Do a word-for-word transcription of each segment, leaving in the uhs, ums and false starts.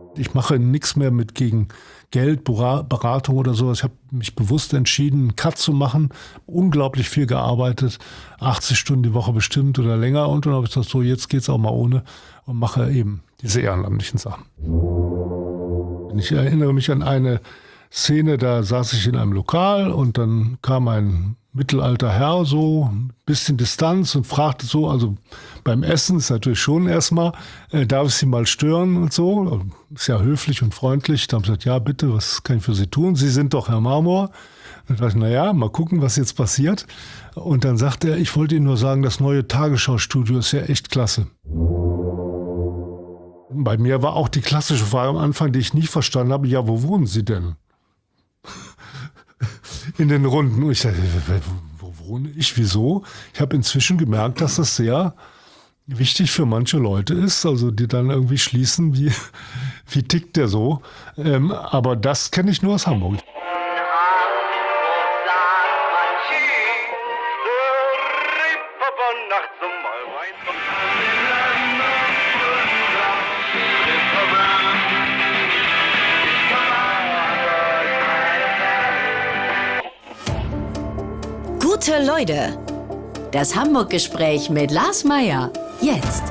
Ich mache nichts mehr mit gegen Geld, Beratung oder sowas. Ich habe mich bewusst entschieden, einen Cut zu machen. Unglaublich viel gearbeitet, achtzig Stunden die Woche bestimmt oder länger. Und dann habe ich gesagt, so jetzt geht's auch mal ohne und mache eben diese ehrenamtlichen Sachen. Ich erinnere mich an eine Szene, da saß ich in einem Lokal und dann kam ein mittelalter Herr, so ein bisschen Distanz und fragte so, also beim Essen ist natürlich schon erstmal, äh, darf ich Sie mal stören und so, ist ja höflich und freundlich. Da haben sie gesagt, ja bitte, was kann ich für Sie tun? Sie sind doch Herr Marmor. Dann dachte ich, naja, mal gucken, was jetzt passiert. Und dann sagte er, ich wollte Ihnen nur sagen, das neue Tagesschau-Studio ist ja echt klasse. Bei mir war auch die klassische Frage am Anfang, die ich nie verstanden habe, ja, wo wohnen Sie denn? In den Runden. Und ich dachte, wo wohne ich? Wieso? Ich habe inzwischen gemerkt, dass das sehr wichtig für manche Leute ist, also die dann irgendwie schließen, wie, wie tickt der so. Ähm, aber das kenne ich nur aus Hamburg. Gute Leute, das Hamburg-Gespräch mit Lars Meyer, jetzt.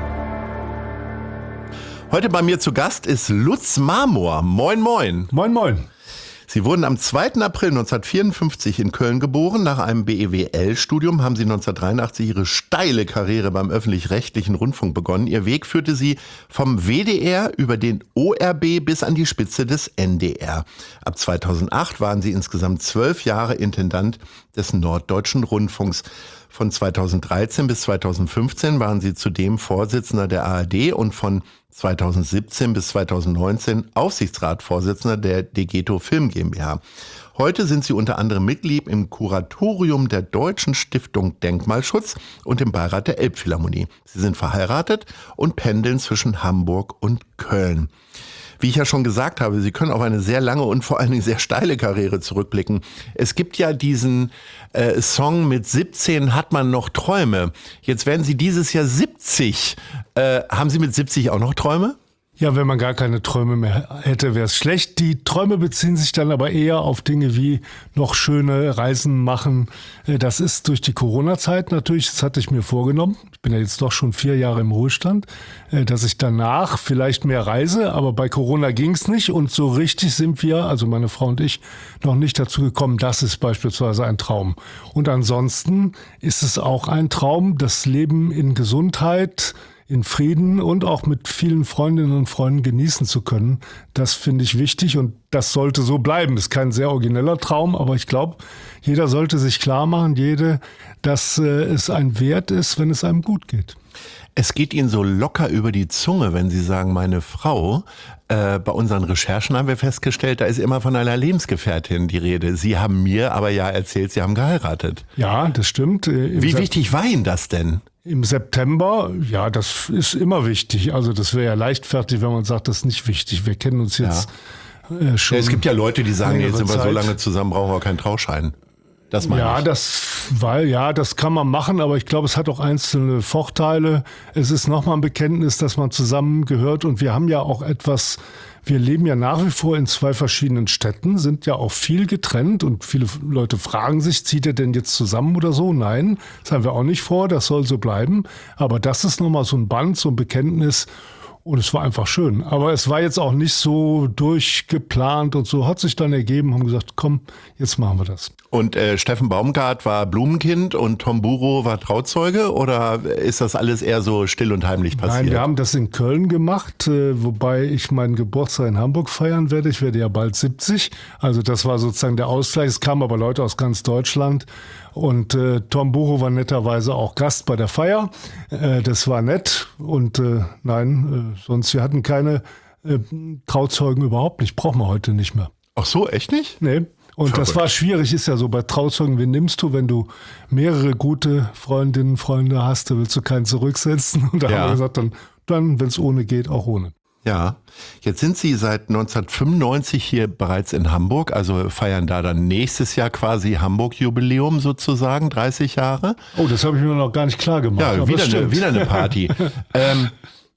Heute bei mir zu Gast ist Lutz Marmor. Moin, moin. Moin, moin. Sie wurden am zweiten April neunzehnhundertvierundfünfzig in Köln geboren. Nach einem B E W L-Studium haben Sie neunzehnhundertdreiundachtzig Ihre steile Karriere beim öffentlich-rechtlichen Rundfunk begonnen. Ihr Weg führte Sie vom W D R über den O R B bis an die Spitze des N D R. Ab zweitausendacht waren Sie insgesamt zwölf Jahre Intendant des Norddeutschen Rundfunks. Von zweitausenddreizehn bis zweitausendfünfzehn waren Sie zudem Vorsitzender der A R D und von zweitausendsiebzehn bis zweitausendneunzehn Aufsichtsratsvorsitzender der Degeto Film GmbH. Heute sind Sie unter anderem Mitglied im Kuratorium der Deutschen Stiftung Denkmalschutz und im Beirat der Elbphilharmonie. Sie sind verheiratet und pendeln zwischen Hamburg und Köln. Wie ich ja schon gesagt habe, Sie können auf eine sehr lange und vor allen Dingen sehr steile Karriere zurückblicken. Es gibt ja diesen äh, Song mit siebzehn hat man noch Träume. Jetzt werden Sie dieses Jahr siebzig. Äh, haben Sie mit siebzig auch noch Träume? Ja, wenn man gar keine Träume mehr hätte, wäre es schlecht. Die Träume beziehen sich dann aber eher auf Dinge wie noch schöne Reisen machen. Das ist durch die Corona-Zeit natürlich, das hatte ich mir vorgenommen. Ich bin ja jetzt doch schon vier Jahre im Ruhestand, dass ich danach vielleicht mehr reise. Aber bei Corona ging es nicht und so richtig sind wir, also meine Frau und ich, noch nicht dazu gekommen. Das ist beispielsweise ein Traum. Und ansonsten ist es auch ein Traum, das Leben in Gesundheit, in Frieden und auch mit vielen Freundinnen und Freunden genießen zu können. Das finde ich wichtig und das sollte so bleiben. Das ist kein sehr origineller Traum, aber ich glaube, jeder sollte sich klar machen, jede, dass äh, es ein Wert ist, wenn es einem gut geht. Es geht Ihnen so locker über die Zunge, wenn Sie sagen, meine Frau. Äh, bei unseren Recherchen haben wir festgestellt, da ist immer von einer Lebensgefährtin die Rede. Sie haben mir aber ja erzählt, Sie haben geheiratet. Ja, das stimmt. Im Wie Sep- wichtig war Ihnen das denn? Im September, ja, das ist immer wichtig. Also das wäre ja leichtfertig, wenn man sagt, das ist nicht wichtig. Wir kennen uns jetzt ja. äh, schon. Ja, es gibt ja Leute, die sagen, jetzt sind wir Zeit. so lange zusammen, brauchen wir keinen Trauschein. Das meine ja, ich. das, weil, ja, das kann man machen, aber ich glaube, es hat auch einzelne Vorteile. Es ist nochmal ein Bekenntnis, dass man zusammengehört und wir haben ja auch etwas, wir leben ja nach wie vor in zwei verschiedenen Städten, sind ja auch viel getrennt und viele Leute fragen sich, zieht ihr denn jetzt zusammen oder so? Nein, das haben wir auch nicht vor, das soll so bleiben. Aber das ist nochmal so ein Band, so ein Bekenntnis. Und es war einfach schön. Aber es war jetzt auch nicht so durchgeplant und so. Hat sich dann ergeben, haben gesagt, komm, jetzt machen wir das. Und äh, Steffen Baumgart war Blumenkind und Tom Buro war Trauzeuge? Oder ist das alles eher so still und heimlich passiert? Nein, wir haben das in Köln gemacht, äh, wobei ich meinen Geburtstag in Hamburg feiern werde. Ich werde ja bald siebzig. Also das war sozusagen der Ausgleich. Es kamen aber Leute aus ganz Deutschland. Und äh, Tom Buro war netterweise auch Gast bei der Feier. Äh, das war nett. Und äh, nein, äh, sonst, wir hatten keine äh, Trauzeugen überhaupt nicht. Brauchen wir heute nicht mehr. Ach so, echt nicht? Nee. Und Verrückt. Das war schwierig, ist ja so bei Trauzeugen, wen nimmst du, wenn du mehrere gute Freundinnen, Freunde hast, da willst du keinen zurücksetzen. Und da ja. haben wir gesagt, dann, dann wenn es ohne geht, auch ohne. Ja, jetzt sind Sie seit neunzehnhundertfünfundneunzig hier bereits in Hamburg, also feiern da dann nächstes Jahr quasi Hamburg-Jubiläum sozusagen, dreißig Jahre. Oh, das habe ich mir noch gar nicht klar gemacht. Ja, wieder eine, wieder eine Party. ähm,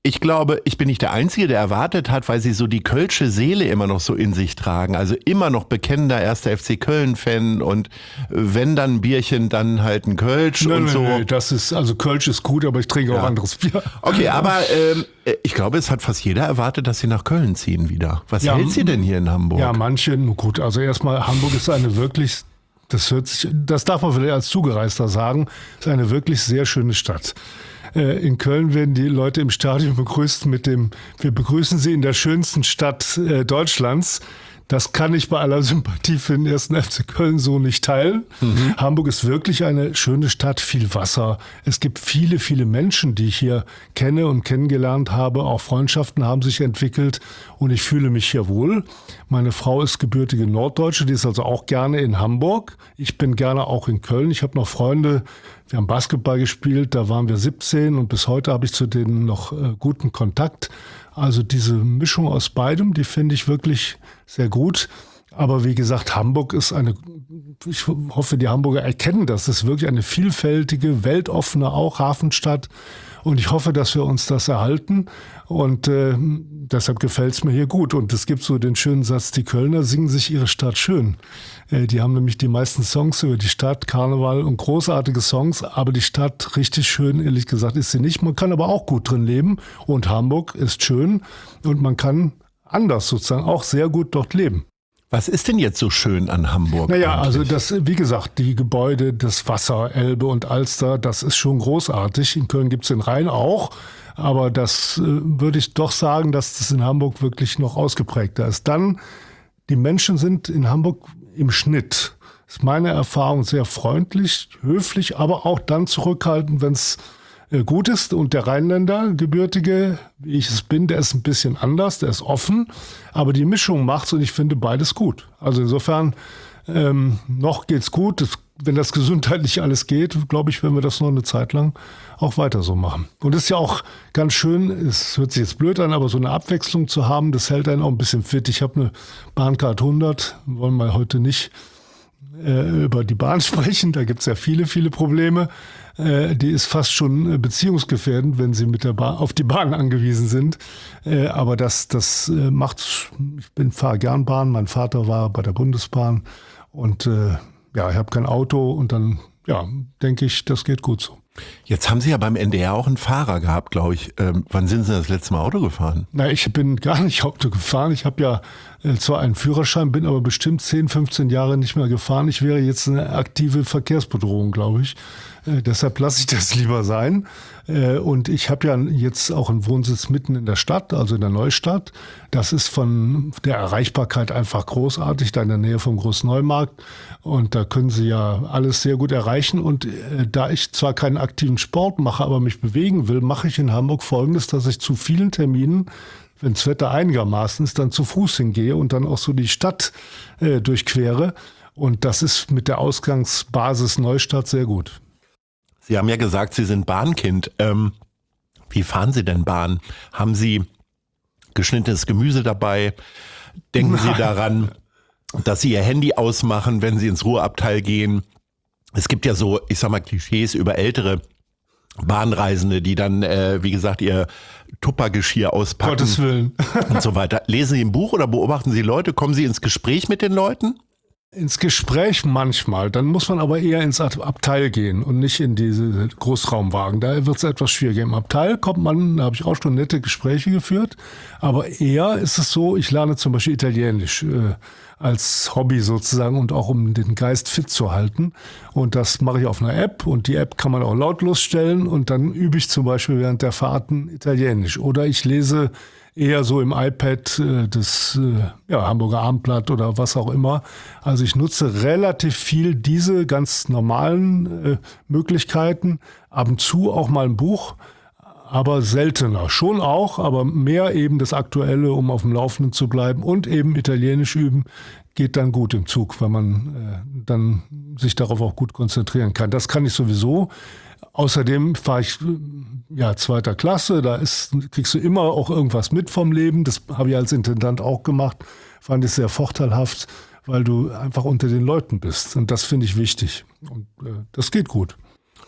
Ich glaube, ich bin nicht der Einzige, der erwartet hat, weil sie so die kölsche Seele immer noch so in sich tragen. Also immer noch bekennender erster F C Köln-Fan und wenn dann ein Bierchen, dann halt ein Kölsch Nein, und nein, so. nein, das ist, also Kölsch ist gut, aber ich trinke Ja. auch anderes Bier. Okay, aber ähm, ich glaube, es hat fast jeder erwartet, dass sie nach Köln ziehen wieder. Was Ja, hält sie denn hier in Hamburg? Ja, manche, nun gut, also erstmal Hamburg ist eine wirklich, das hört sich, das darf man vielleicht als Zugereister sagen, ist eine wirklich sehr schöne Stadt. In Köln werden die Leute im Stadion begrüßt mit dem, wir begrüßen Sie in der schönsten Stadt äh, Deutschlands. Das kann ich bei aller Sympathie für den ersten F C Köln so nicht teilen. Mhm. Hamburg ist wirklich eine schöne Stadt, viel Wasser. Es gibt viele, viele Menschen, die ich hier kenne und kennengelernt habe. Auch Freundschaften haben sich entwickelt und ich fühle mich hier wohl. Meine Frau ist gebürtige Norddeutsche, die ist also auch gerne in Hamburg. Ich bin gerne auch in Köln. Ich habe noch Freunde, wir haben Basketball gespielt, da waren wir siebzehn und bis heute habe ich zu denen noch äh, guten Kontakt. Also diese Mischung aus beidem, die finde ich wirklich sehr gut. Aber wie gesagt, Hamburg ist eine, ich hoffe, die Hamburger erkennen das, das ist wirklich eine vielfältige, weltoffene auch Hafenstadt. Und ich hoffe, dass wir uns das erhalten. Und äh, deshalb gefällt es mir hier gut. Und es gibt so den schönen Satz, die Kölner singen sich ihre Stadt schön. Äh, die haben nämlich die meisten Songs über die Stadt, Karneval und großartige Songs. Aber die Stadt richtig schön, ehrlich gesagt, ist sie nicht. Man kann aber auch gut drin leben. Und Hamburg ist schön. Und man kann anders sozusagen auch sehr gut dort leben. Was ist denn jetzt so schön an Hamburg? Naja, eigentlich? also das, wie gesagt, die Gebäude, das Wasser, Elbe und Alster, das ist schon großartig. In Köln gibt's den Rhein auch, aber das äh, würde ich doch sagen, dass das in Hamburg wirklich noch ausgeprägter ist. Dann, die Menschen sind in Hamburg im Schnitt, ist meine Erfahrung, sehr freundlich, höflich, aber auch dann zurückhaltend, wenn's gut ist. Und der Rheinländer, Gebürtige, wie ich es bin, der ist ein bisschen anders, der ist offen, aber die Mischung macht's und ich finde beides gut. Also insofern, ähm, noch geht's gut. Das, wenn das gesundheitlich alles geht, glaube ich, werden wir das noch eine Zeit lang auch weiter so machen. Und es ist ja auch ganz schön, es hört sich jetzt blöd an, aber so eine Abwechslung zu haben, das hält einen auch ein bisschen fit. Ich habe eine Bahncard hundert, wollen wir heute nicht äh, über die Bahn sprechen, da gibt's ja viele, viele Probleme. Die ist fast schon beziehungsgefährdend, wenn sie mit der Bahn auf die Bahn angewiesen sind. Aber das, das macht, ich bin fahre gern Bahn. Mein Vater war bei der Bundesbahn und ja, ich habe kein Auto und dann, ja, denke ich, das geht gut so. Jetzt haben Sie ja beim N D R auch einen Fahrer gehabt, glaube ich. Ähm, wann sind Sie das letzte Mal Auto gefahren? Na, ich bin gar nicht Auto gefahren. Ich habe ja äh, zwar einen Führerschein, bin aber bestimmt zehn, fünfzehn Jahre nicht mehr gefahren. Ich wäre jetzt eine aktive Verkehrsbedrohung, glaube ich. Äh, deshalb lasse ich das lieber sein. Äh, und ich habe ja jetzt auch einen Wohnsitz mitten in der Stadt, also in der Neustadt. Das ist von der Erreichbarkeit einfach großartig, da in der Nähe vom Großneumarkt. Und da können Sie ja alles sehr gut erreichen. Und äh, da ich zwar keinen aktiven Sport mache, aber mich bewegen will, mache ich in Hamburg Folgendes, dass ich zu vielen Terminen, wenn das Wetter einigermaßen ist, dann zu Fuß hingehe und dann auch so die Stadt äh, durchquere. Und das ist mit der Ausgangsbasis Neustadt sehr gut. Sie haben ja gesagt, Sie sind Bahnkind. Ähm, wie fahren Sie denn Bahn? Haben Sie geschnittenes Gemüse dabei? Denken Sie daran, dass Sie Ihr Handy ausmachen, wenn Sie ins Ruheabteil gehen? Es gibt ja so, ich sag mal, Klischees über ältere Bahnreisende, die dann, äh, wie gesagt, ihr Tuppergeschirr auspacken. Gottes Willen. Und so weiter. Lesen Sie ein Buch oder beobachten Sie Leute? Kommen Sie ins Gespräch mit den Leuten? Ins Gespräch manchmal, dann muss man aber eher ins Abteil gehen und nicht in diese Großraumwagen. Da wird es etwas schwieriger. Im Abteil kommt man, da habe ich auch schon nette Gespräche geführt, aber eher ist es so, ich lerne zum Beispiel Italienisch äh, als Hobby sozusagen und auch um den Geist fit zu halten. Und das mache ich auf einer App und die App kann man auch lautlos stellen und dann übe ich zum Beispiel während der Fahrten Italienisch. Oder ich lese eher so im iPad äh, das äh, ja, Hamburger Abendblatt oder was auch immer. Also ich nutze relativ viel diese ganz normalen äh, Möglichkeiten. Ab und zu auch mal ein Buch, aber seltener. Schon auch, aber mehr eben das Aktuelle, um auf dem Laufenden zu bleiben. Und eben Italienisch üben geht dann gut im Zug, weil man äh, dann sich darauf auch gut konzentrieren kann. Das kann ich sowieso. Außerdem fahre ich ja zweiter Klasse, da ist, kriegst du immer auch irgendwas mit vom Leben. Das habe ich als Intendant auch gemacht, fand ich sehr vorteilhaft, weil du einfach unter den Leuten bist. Und das finde ich wichtig. Und äh, das geht gut.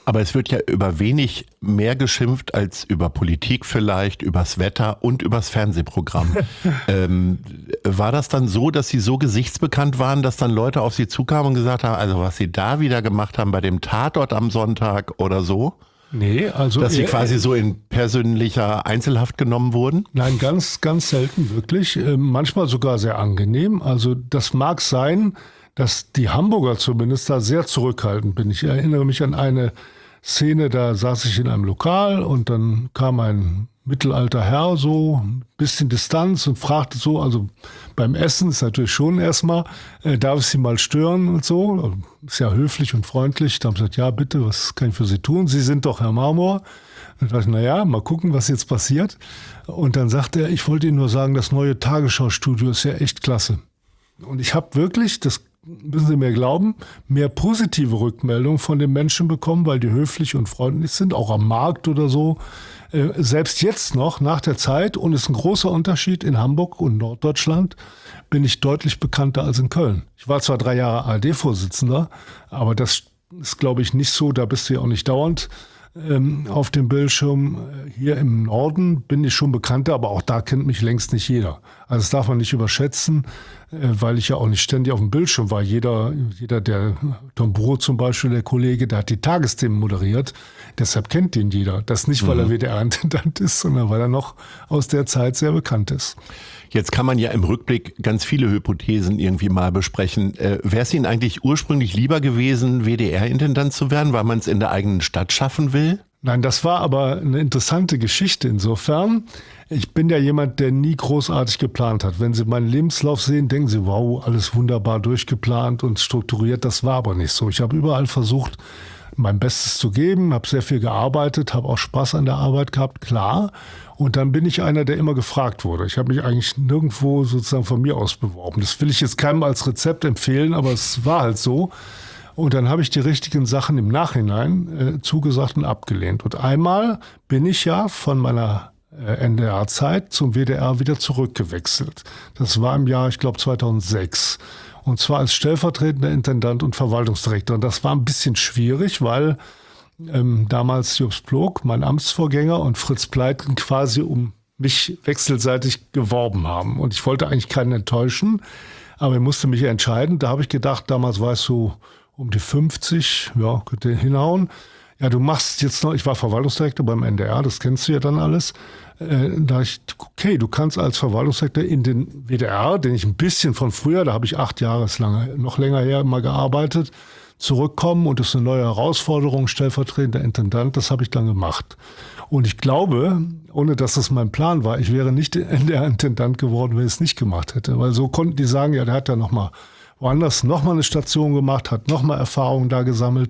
Aber es wird ja über wenig mehr geschimpft als über Politik vielleicht, übers Wetter und übers Fernsehprogramm. ähm, war das dann so, dass Sie so gesichtsbekannt waren, dass dann Leute auf Sie zukamen und gesagt haben, also was Sie da wieder gemacht haben bei dem Tatort am Sonntag oder so? Nee, also. Dass Sie quasi so in persönlicher Einzelhaft genommen wurden? Nein, ganz, ganz selten wirklich. Äh, manchmal sogar sehr angenehm. Also das mag sein, dass die Hamburger zumindest da sehr zurückhaltend bin. Ich erinnere mich an eine Szene, da saß ich in einem Lokal und dann kam ein mittelalter Herr so ein bisschen Distanz und fragte so, also beim Essen ist natürlich schon erstmal, äh, darf ich Sie mal stören und so. Ist ja höflich und freundlich. Da haben sie gesagt, ja bitte, was kann ich für Sie tun? Sie sind doch Herr Marmor. Dann dachte ich, naja, mal gucken, was jetzt passiert. Und dann sagte er, ich wollte Ihnen nur sagen, das neue Tagesschau-Studio ist ja echt klasse. Und ich habe wirklich, das müssen Sie mir glauben, mehr positive Rückmeldungen von den Menschen bekommen, weil die höflich und freundlich sind, auch am Markt oder so. Äh, selbst jetzt noch, nach der Zeit, und es ist ein großer Unterschied, in Hamburg und Norddeutschland bin ich deutlich bekannter als in Köln. Ich war zwar drei Jahre A R D-Vorsitzender, aber das ist, glaube ich, nicht so, da bist du ja auch nicht dauernd ähm, auf dem Bildschirm. Hier im Norden bin ich schon bekannter, aber auch da kennt mich längst nicht jeder. Also das darf man nicht überschätzen, weil ich ja auch nicht ständig auf dem Bildschirm war. Jeder, jeder der Tom Brot zum Beispiel, der Kollege, der hat die Tagesthemen moderiert. Deshalb kennt ihn jeder. Das nicht, weil er W D R-Intendant ist, sondern weil er noch aus der Zeit sehr bekannt ist. Jetzt kann man ja im Rückblick ganz viele Hypothesen irgendwie mal besprechen. Äh, Wäre es Ihnen eigentlich ursprünglich lieber gewesen, W D R-Intendant zu werden, weil man es in der eigenen Stadt schaffen will? Nein, das war aber eine interessante Geschichte insofern. Ich bin ja jemand, der nie großartig geplant hat. Wenn Sie meinen Lebenslauf sehen, denken Sie, wow, alles wunderbar durchgeplant und strukturiert. Das war aber nicht so. Ich habe überall versucht, mein Bestes zu geben, habe sehr viel gearbeitet, habe auch Spaß an der Arbeit gehabt, klar. Und dann bin ich einer, der immer gefragt wurde. Ich habe mich eigentlich nirgendwo sozusagen von mir aus beworben. Das will ich jetzt keinem als Rezept empfehlen, aber es war halt so. Und dann habe ich die richtigen Sachen im Nachhinein äh, zugesagt und abgelehnt. Und einmal bin ich ja von meiner äh, N D R-Zeit zum W D R wieder zurückgewechselt. Das war im Jahr, ich glaube, zweitausendsechs. Und zwar als stellvertretender Intendant und Verwaltungsdirektor. Und das war ein bisschen schwierig, weil ähm, damals Jobst Ploog, mein Amtsvorgänger, und Fritz Pleitgen quasi um mich wechselseitig geworben haben. Und ich wollte eigentlich keinen enttäuschen, aber ich musste mich entscheiden. Da habe ich gedacht, damals war es so um die fünfzig, ja, könnte hinhauen. Ja, du machst jetzt noch, ich war Verwaltungsdirektor beim N D R, das kennst du ja dann alles. Äh, da ich, okay, du kannst als Verwaltungsdirektor in den W D R, den ich ein bisschen von früher, da habe ich acht Jahre lang, noch länger her mal gearbeitet, zurückkommen und das ist eine neue Herausforderung, stellvertretender Intendant, das habe ich dann gemacht. Und ich glaube, ohne dass das mein Plan war, ich wäre nicht N D R-Intendant geworden, wenn ich es nicht gemacht hätte. Weil so konnten die sagen, ja, der hat ja noch mal woanders nochmal eine Station gemacht, hat nochmal Erfahrungen da gesammelt.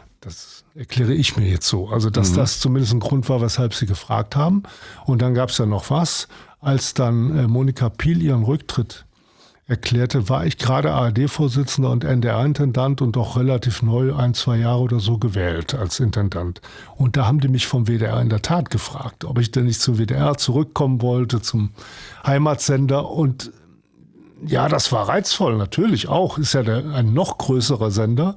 Das erkläre ich mir jetzt so. Also, dass mhm. das zumindest ein Grund war, weshalb sie gefragt haben. Und dann gab es ja noch was. Als dann äh, Monika Piel ihren Rücktritt erklärte, war ich gerade A R D-Vorsitzender und N D R-Intendant und auch relativ neu, ein, zwei Jahre oder so, gewählt als Intendant. Und da haben die mich vom W D R in der Tat gefragt, ob ich denn nicht zum W D R zurückkommen wollte, zum Heimatsender. Und ja, das war reizvoll, natürlich auch. Ist ja der, ein noch größerer Sender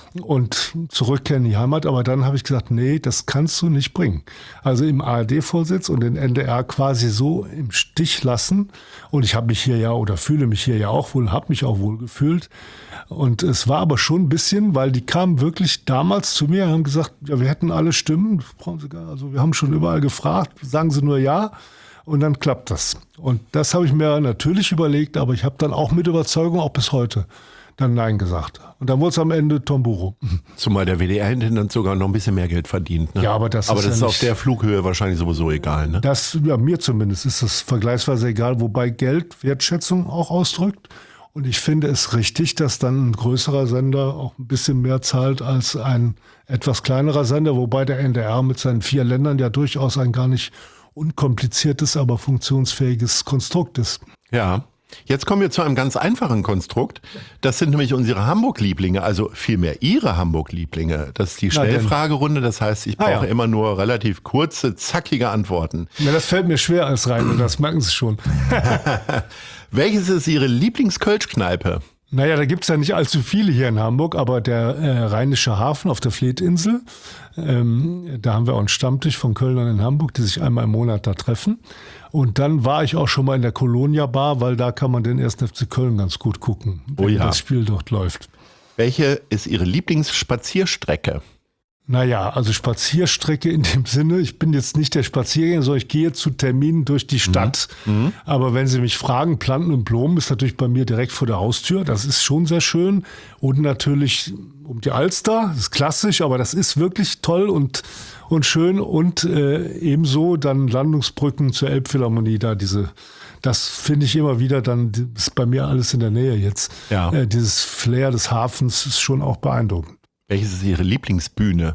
und zurückkehren in die Heimat. Aber dann habe ich gesagt, nee, das kannst du nicht bringen. Also im A R D-Vorsitz und den N D R quasi so im Stich lassen. Und ich habe mich hier ja oder fühle mich hier ja auch wohl, habe mich auch wohl gefühlt. Und es war aber schon ein bisschen, weil die kamen wirklich damals zu mir und haben gesagt, ja, wir hätten alle Stimmen. Also wir haben schon überall gefragt, sagen Sie nur ja. Und dann klappt das. Und das habe ich mir natürlich überlegt, aber ich habe dann auch mit Überzeugung, auch bis heute, dann Nein gesagt. Und dann wurde es am Ende Tom Buro. Zumal der W D R-Intendant sogar noch ein bisschen mehr Geld verdient. Ne? Ja, aber das aber ist, das ja ist auf der Flughöhe wahrscheinlich sowieso egal. Ne? Das, ja, mir zumindest ist das vergleichsweise egal, wobei Geld Wertschätzung auch ausdrückt. Und ich finde es richtig, dass dann ein größerer Sender auch ein bisschen mehr zahlt als ein etwas kleinerer Sender, wobei der N D R mit seinen vier Ländern ja durchaus ein gar nicht unkompliziertes, aber funktionsfähiges Konstrukt ist. Ja, jetzt kommen wir zu einem ganz einfachen Konstrukt. Das sind nämlich unsere Hamburg-Lieblinge, also vielmehr Ihre Hamburg-Lieblinge. Das ist die Schnellfragerunde, das heißt, ich brauche ah, ja. immer nur relativ kurze, zackige Antworten. Ja, das fällt mir schwer als Rhein, das merken Sie schon. Welches ist Ihre Lieblings-Kölsch-Kneipe? Naja, da gibt's ja nicht allzu viele hier in Hamburg, aber der äh, Rheinische Hafen auf der Fleetinsel, ähm, da haben wir auch einen Stammtisch von Kölnern in Hamburg, die sich einmal im Monat da treffen. Und dann war ich auch schon mal in der Colonia Bar, weil da kann man den ersten F C Köln ganz gut gucken, wenn Oh ja. das Spiel dort läuft. Welche ist Ihre Lieblingsspazierstrecke? Naja, also Spazierstrecke in dem Sinne, ich bin jetzt nicht der Spaziergänger, sondern ich gehe zu Terminen durch die Stadt. Mhm. Aber wenn Sie mich fragen, Planten und Blumen ist natürlich bei mir direkt vor der Haustür. Das ist schon sehr schön. Und natürlich um die Alster, das ist klassisch, aber das ist wirklich toll und, und schön. Und äh, ebenso dann Landungsbrücken zur Elbphilharmonie, da diese... Das finde ich immer wieder, dann ist bei mir alles in der Nähe jetzt. Ja. Äh, dieses Flair des Hafens ist schon auch beeindruckend. Welches ist Ihre Lieblingsbühne?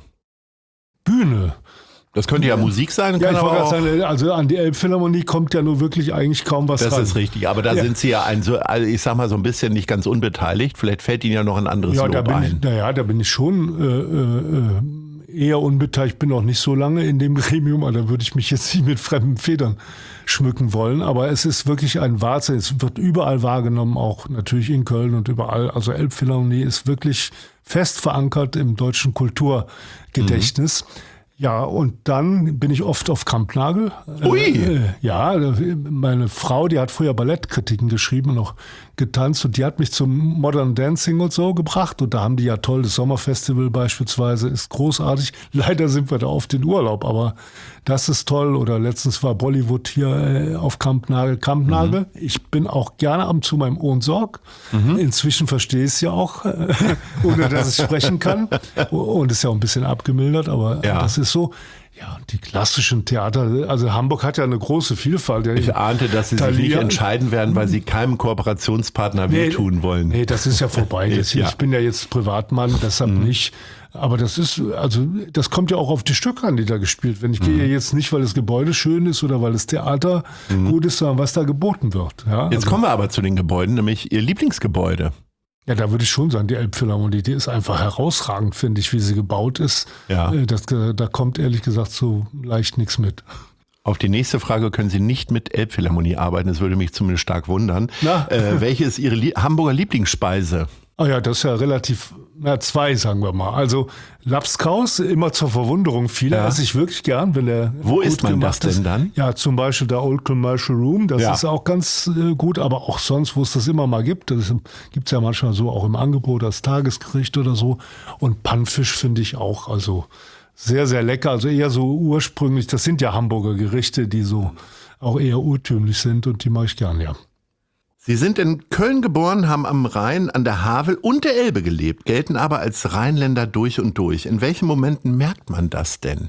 Bühne. Das könnte ja, ja Musik sein. Ja, kann ich aber wollte auch gerade sagen, also an die Elbphilharmonie kommt ja nur wirklich eigentlich kaum was Das ran. ist richtig, aber da Ja. sind Sie ja ein, so, also ich sag mal so ein bisschen nicht ganz unbeteiligt. Vielleicht fällt Ihnen ja noch ein anderes Ja, da Lob bin ein. ich, naja, da bin ich schon äh, äh, eher unbeteiligt. Ich bin noch nicht so lange in dem Gremium, aber da würde ich mich jetzt nicht mit fremden Federn schmücken wollen. Aber es ist wirklich ein Wahnsinn. Es wird überall wahrgenommen, auch natürlich in Köln und überall. Also Elbphilharmonie ist wirklich fest verankert im deutschen Kulturgedächtnis. Mhm. Ja, und dann bin ich oft auf Kampnagel. Ui! Äh, ja, meine Frau, die hat früher Ballettkritiken geschrieben und auch getanzt und die hat mich zum Modern Dancing und so gebracht und da haben die ja toll, das Sommerfestival beispielsweise ist großartig. Leider sind wir da oft in Urlaub, aber das ist toll. Oder letztens war Bollywood hier äh, auf Kampnagel. Kampnagel, mhm. Ich bin auch gerne ab und zu meinem Ohren Sorg. Mhm. Inzwischen verstehe ich es ja auch, äh, ohne dass ich sprechen kann. Und ist ja auch ein bisschen abgemildert, aber ja. Das ist so. Ja, die klassischen Theater, also Hamburg hat ja eine große Vielfalt. Ich ahnte, dass Sie sich nicht entscheiden werden, weil Sie keinem Kooperationspartner nee, wehtun wollen. Nee, das ist ja vorbei. Das hier, ja. Ich bin ja jetzt Privatmann, deshalb mhm. nicht. Aber das ist, also das kommt ja auch auf die Stücke an, die da gespielt werden. Ich mhm. gehe jetzt nicht, weil das Gebäude schön ist oder weil das Theater mhm. gut ist, sondern was da geboten wird. Ja, jetzt also, kommen wir aber zu den Gebäuden, nämlich Ihr Lieblingsgebäude. Ja, da würde ich schon sagen, die Elbphilharmonie, die ist einfach herausragend, finde ich, wie sie gebaut ist. Ja. Das, da kommt ehrlich gesagt so leicht nichts mit. Auf die nächste Frage können Sie nicht mit Elbphilharmonie arbeiten, das würde mich zumindest stark wundern. Äh, welche ist Ihre Lie- Hamburger Lieblingsspeise? Ah ja, das ist ja relativ, na zwei sagen wir mal. Also Lapskaus, immer zur Verwunderung vieler, ja. esse ich wirklich gern, wenn der Wo gut isst man das denn ist. dann? Ja, zum Beispiel der Old Commercial Room, das ja. ist auch ganz äh, gut, aber auch sonst, wo es das immer mal gibt, das gibt es ja manchmal so auch im Angebot als Tagesgericht oder so. Und Pannfisch finde ich auch, also sehr, sehr lecker, also eher so ursprünglich, das sind ja Hamburger Gerichte, die so auch eher urtümlich sind und die mag ich gern, ja. Sie sind in Köln geboren, haben am Rhein, an der Havel und der Elbe gelebt, gelten aber als Rheinländer durch und durch. In welchen Momenten merkt man das denn?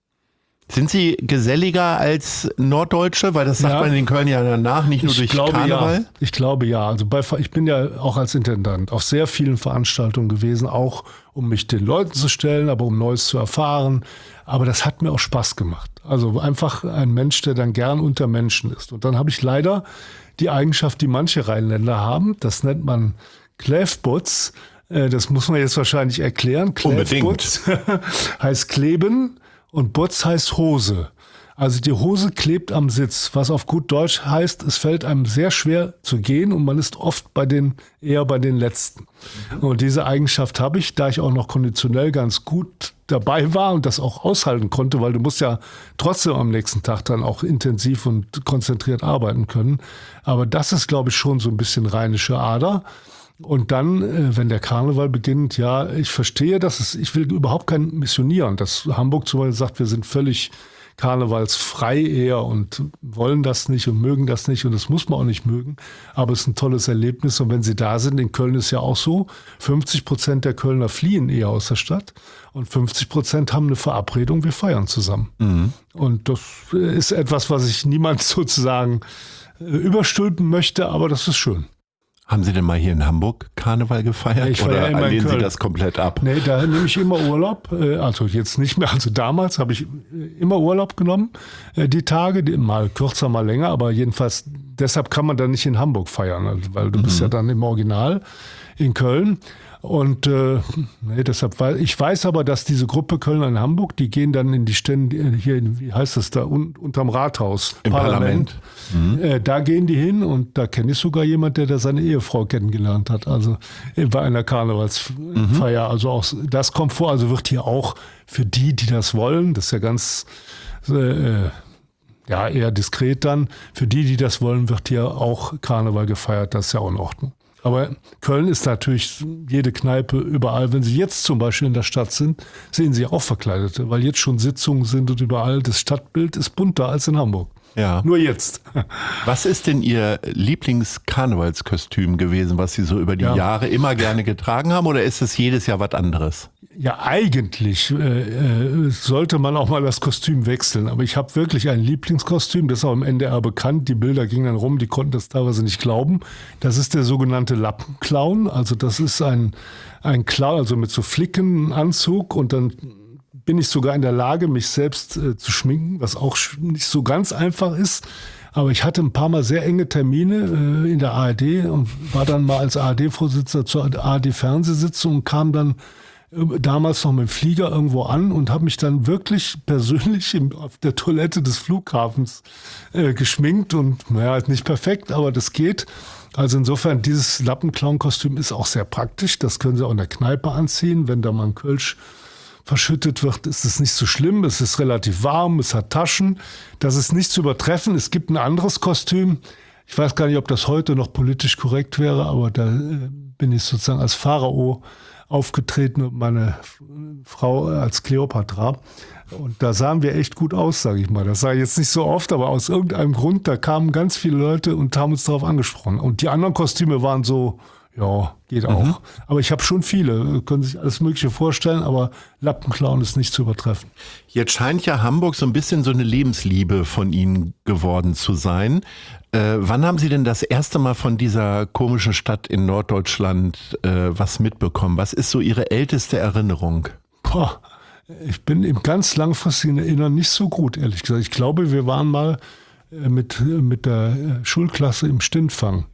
Sind Sie geselliger als Norddeutsche? Weil das sagt ja. man in Köln ja danach, nicht nur ich durch glaube, Karneval. Ja. Ich glaube ja. Also bei, ich bin ja auch als Intendant auf sehr vielen Veranstaltungen gewesen, auch um mich den Leuten zu stellen, aber um Neues zu erfahren. Aber das hat mir auch Spaß gemacht. Also einfach ein Mensch, der dann gern unter Menschen ist. Und dann habe ich leider die Eigenschaft, die manche Rheinländer haben, das nennt man Kläfputz. Das muss man jetzt wahrscheinlich erklären. Kläfputz heißt kleben und Putz heißt Hose. Also die Hose klebt am Sitz, was auf gut Deutsch heißt, es fällt einem sehr schwer zu gehen und man ist oft bei den, eher bei den Letzten. Und diese Eigenschaft habe ich, da ich auch noch konditionell ganz gut dabei war und das auch aushalten konnte, weil du musst ja trotzdem am nächsten Tag dann auch intensiv und konzentriert arbeiten können. Aber das ist, glaube ich, schon so ein bisschen rheinische Ader. Und dann, wenn der Karneval beginnt, ja, ich verstehe, dass es, ich will überhaupt kein Missionieren. Dass Hamburg zum Beispiel sagt, wir sind völlig karnevalsfrei eher und wollen das nicht und mögen das nicht und das muss man auch nicht mögen. Aber es ist ein tolles Erlebnis und wenn Sie da sind, in Köln ist ja auch so, fünfzig Prozent der Kölner fliehen eher aus der Stadt und fünfzig Prozent haben eine Verabredung, wir feiern zusammen. Mhm. Und das ist etwas, was ich niemand sozusagen überstülpen möchte, aber das ist schön. Haben Sie denn mal hier in Hamburg Karneval gefeiert ich oder ja lehnen Sie das komplett ab? Nee, da nehme ich immer Urlaub. Also jetzt nicht mehr. Also damals habe ich immer Urlaub genommen, die Tage, mal kürzer, mal länger. Aber jedenfalls, deshalb kann man dann nicht in Hamburg feiern, weil du mhm. bist ja dann im Original in Köln. Und äh, nee, deshalb, weil ich weiß aber, dass diese Gruppe Köln in Hamburg, die gehen dann in die Stände, hier, in, wie heißt das da, un, unterm Rathaus. Im Parlament. Parlament. Mhm. Äh, da gehen die hin und da kenne ich sogar jemand, der da seine Ehefrau kennengelernt hat. Also bei einer Karnevalsfeier. Mhm. Also auch das kommt vor. Also wird hier auch für die, die das wollen, das ist ja ganz äh, ja eher diskret dann, für die, die das wollen, wird hier auch Karneval gefeiert. Das ist ja auch in Ordnung. Aber Köln ist natürlich jede Kneipe überall. Wenn Sie jetzt zum Beispiel in der Stadt sind, sehen Sie auch Verkleidete, weil jetzt schon Sitzungen sind und überall. Das Stadtbild ist bunter als in Hamburg. Ja. Nur jetzt. Was ist denn Ihr Lieblings-Karnevalskostüm gewesen, was Sie so über die ja. Jahre immer gerne getragen haben, oder ist es jedes Jahr was anderes? Ja, eigentlich äh, sollte man auch mal das Kostüm wechseln. Aber ich habe wirklich ein Lieblingskostüm, das ist auch im N D R bekannt. Die Bilder gingen dann rum, die konnten das teilweise nicht glauben. Das ist der sogenannte Lappenclown. Also das ist ein, ein Clown, also mit so Flickenanzug, und dann bin ich sogar in der Lage, mich selbst äh, zu schminken, was auch nicht so ganz einfach ist. Aber ich hatte ein paar Mal sehr enge Termine äh, in der A R D und war dann mal als A R D-Vorsitzender zur A R D-Fernsehsitzung und kam dann äh, damals noch mit dem Flieger irgendwo an und habe mich dann wirklich persönlich im, auf der Toilette des Flughafens äh, geschminkt und naja, halt nicht perfekt, aber das geht. Also insofern, dieses Lappenclown-Kostüm ist auch sehr praktisch. Das können Sie auch in der Kneipe anziehen, wenn da mal ein Kölsch verschüttet wird, ist es nicht so schlimm. Es ist relativ warm, es hat Taschen. Das ist nicht zu übertreffen. Es gibt ein anderes Kostüm. Ich weiß gar nicht, ob das heute noch politisch korrekt wäre, aber da bin ich sozusagen als Pharao aufgetreten und meine Frau als Kleopatra. Und da sahen wir echt gut aus, sage ich mal. Das sage ich jetzt nicht so oft, aber aus irgendeinem Grund, da kamen ganz viele Leute und haben uns darauf angesprochen. Und die anderen Kostüme waren so, ja, geht auch. Mhm. Aber ich habe schon viele, können sich alles Mögliche vorstellen, aber Lappenclown ist nicht zu übertreffen. Jetzt scheint ja Hamburg so ein bisschen so eine Lebensliebe von Ihnen geworden zu sein. Äh, wann haben Sie denn das erste Mal von dieser komischen Stadt in Norddeutschland äh, was mitbekommen? Was ist so Ihre älteste Erinnerung? Boah, ich bin im ganz langfristigen Erinnern nicht so gut, ehrlich gesagt. Ich glaube, wir waren mal äh, mit, mit der Schulklasse im Stintfang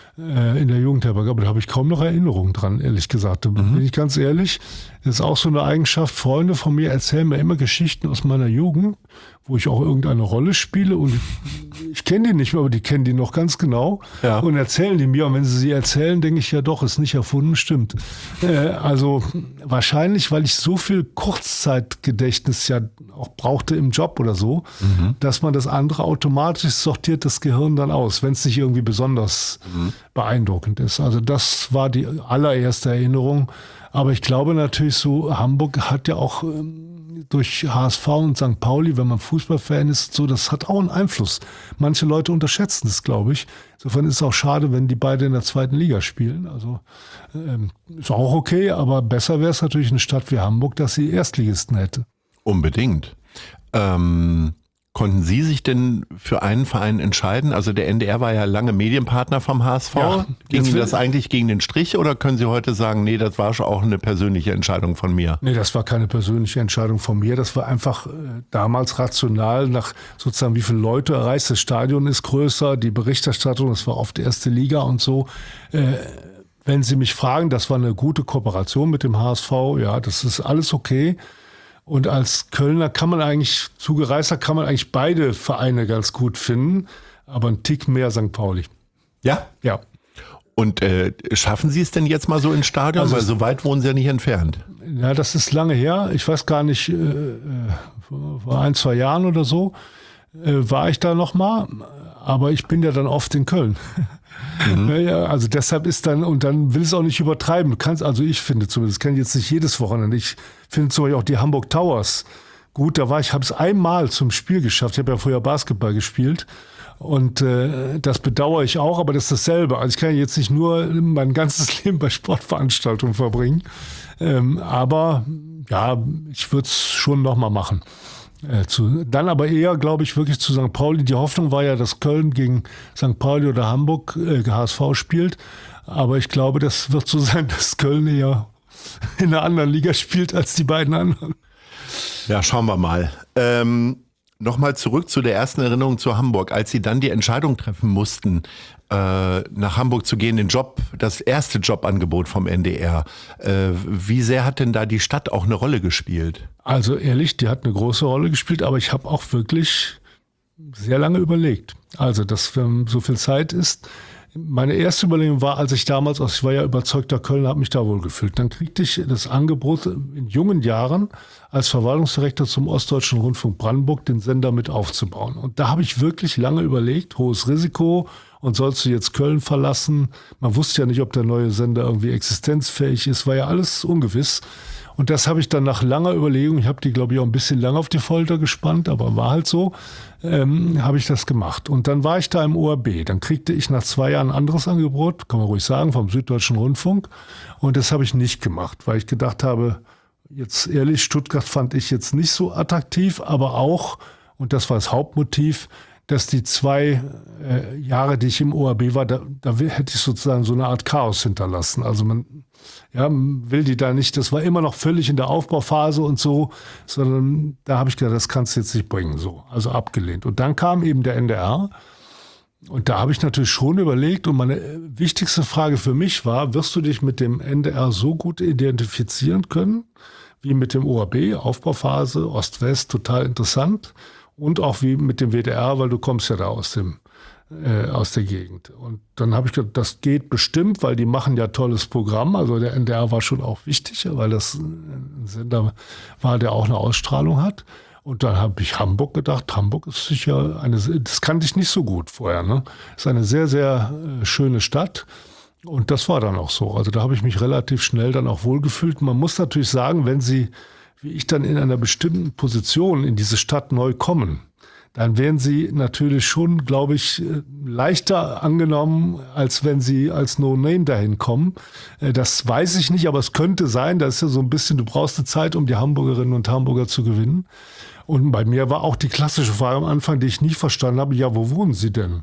in der Jugendherberge, aber da habe ich kaum noch Erinnerungen dran, ehrlich gesagt. Da bin mhm. ich ganz ehrlich, das ist auch so eine Eigenschaft. Freunde von mir erzählen mir immer Geschichten aus meiner Jugend, wo ich auch irgendeine Rolle spiele und ich kenne die nicht mehr, aber die kennen die noch ganz genau ja. und erzählen die mir. Und wenn sie sie erzählen, denke ich, ja doch, ist nicht erfunden, stimmt. Äh, also wahrscheinlich, weil ich so viel Kurzzeitgedächtnis ja auch brauchte im Job oder so, mhm. dass man das andere automatisch sortiert das Gehirn dann aus, wenn es nicht irgendwie besonders mhm. beeindruckend ist. Also das war die allererste Erinnerung. Aber ich glaube natürlich so, Hamburg hat ja auch ähm, durch H S V und Sankt Pauli, wenn man Fußballfan ist, so, das hat auch einen Einfluss. Manche Leute unterschätzen das, glaube ich. Insofern ist es auch schade, wenn die beide in der zweiten Liga spielen. Also ähm, ist auch okay, aber besser wäre es natürlich eine Stadt wie Hamburg, dass sie Erstligisten hätte. Unbedingt. Ähm, konnten Sie sich denn für einen Verein entscheiden? Also der N D R war ja lange Medienpartner vom H S V. Ja, ging Ihnen das eigentlich gegen den Strich oder können Sie heute sagen, nee, das war schon auch eine persönliche Entscheidung von mir? Nee, das war keine persönliche Entscheidung von mir. Das war einfach äh, damals rational nach sozusagen, wie viele Leute erreicht. Das Stadion ist größer, die Berichterstattung, das war oft erste Liga und so. Äh, wenn Sie mich fragen, das war eine gute Kooperation mit dem H S V, ja, das ist alles okay. Und als Kölner kann man eigentlich, Zugereister kann man eigentlich beide Vereine ganz gut finden, aber ein Tick mehr Sankt Pauli. Ja? Ja. Und äh, schaffen Sie es denn jetzt mal so ins Stadion? Also weil so weit wohnen Sie ja nicht entfernt. Ja, das ist lange her. Ich weiß gar nicht, äh, vor ein, zwei Jahren oder so äh, war ich da noch mal. Aber ich bin ja dann oft in Köln. Mhm. Ja, also deshalb ist dann, und dann will es auch nicht übertreiben. Du kannst, also ich finde zumindest, kann jetzt nicht jedes Wochenende. Ich finde zum Beispiel auch die Hamburg Towers gut. Da war ich, habe es einmal zum Spiel geschafft. Ich habe ja früher Basketball gespielt. Und äh, das bedauere ich auch, aber das ist dasselbe. Also ich kann jetzt nicht nur mein ganzes Leben bei Sportveranstaltungen verbringen. Ähm, aber ja, ich würde es schon nochmal machen. Äh, zu, dann aber eher, glaube ich, wirklich zu Sankt Pauli. Die Hoffnung war ja, dass Köln gegen Sankt Pauli oder Hamburg äh, H S V spielt. Aber ich glaube, das wird so sein, dass Köln eher in einer anderen Liga spielt als die beiden anderen. Ja, schauen wir mal. Ähm, Nochmal zurück zu der ersten Erinnerung zu Hamburg, als Sie dann die Entscheidung treffen mussten, äh, nach Hamburg zu gehen, den Job, das erste Jobangebot vom N D R. Äh, wie sehr hat denn da die Stadt auch eine Rolle gespielt? Also ehrlich, die hat eine große Rolle gespielt, aber ich habe auch wirklich sehr lange überlegt. Also, dass ähm, so viel Zeit ist. Meine erste Überlegung war, als ich damals, ich war ja überzeugter Kölner, habe mich da wohl gefühlt. Dann kriegte ich das Angebot in jungen Jahren als Verwaltungsdirektor zum Ostdeutschen Rundfunk Brandenburg den Sender mit aufzubauen. Und da habe ich wirklich lange überlegt, hohes Risiko und sollst du jetzt Köln verlassen? Man wusste ja nicht, ob der neue Sender irgendwie existenzfähig ist, war ja alles ungewiss. Und das habe ich dann nach langer Überlegung, ich habe die, glaube ich, auch ein bisschen lang auf die Folter gespannt, aber war halt so, ähm, habe ich das gemacht. Und dann war ich da im O R B. Dann kriegte ich nach zwei Jahren ein anderes Angebot, kann man ruhig sagen, vom Süddeutschen Rundfunk. Und das habe ich nicht gemacht, weil ich gedacht habe, jetzt ehrlich, Stuttgart fand ich jetzt nicht so attraktiv, aber auch, und das war das Hauptmotiv, dass die zwei äh, Jahre, die ich im O R B war, da, da hätte ich sozusagen so eine Art Chaos hinterlassen. Also man ja, will die da nicht, das war immer noch völlig in der Aufbauphase und so, sondern da habe ich gedacht, das kannst du jetzt nicht bringen, so, also abgelehnt. Und dann kam eben der N D R und da habe ich natürlich schon überlegt und meine wichtigste Frage für mich war, wirst du dich mit dem N D R so gut identifizieren können, wie mit dem O R B, Aufbauphase, Ost-West, total interessant und auch wie mit dem W D R, weil du kommst ja da aus dem Äh, aus der Gegend. Und dann habe ich gedacht, das geht bestimmt, weil die machen ja tolles Programm. Also der N D R war schon auch wichtig, weil das ein Sender war, der auch eine Ausstrahlung hat. Und dann habe ich Hamburg gedacht, Hamburg ist sicher eine, das kannte ich nicht so gut vorher, ne? Ist eine sehr, sehr äh, schöne Stadt. Und das war dann auch so. Also da habe ich mich relativ schnell dann auch wohlgefühlt. Man muss natürlich sagen, wenn Sie, wie ich, dann in einer bestimmten Position in diese Stadt neu kommen, dann werden Sie natürlich schon, glaube ich, leichter angenommen, als wenn Sie als No-Name dahin kommen. Das weiß ich nicht, aber es könnte sein, das ist ja so ein bisschen, du brauchst eine Zeit, um die Hamburgerinnen und Hamburger zu gewinnen. Und bei mir war auch die klassische Frage am Anfang, die ich nie verstanden habe, ja, wo wohnen Sie denn?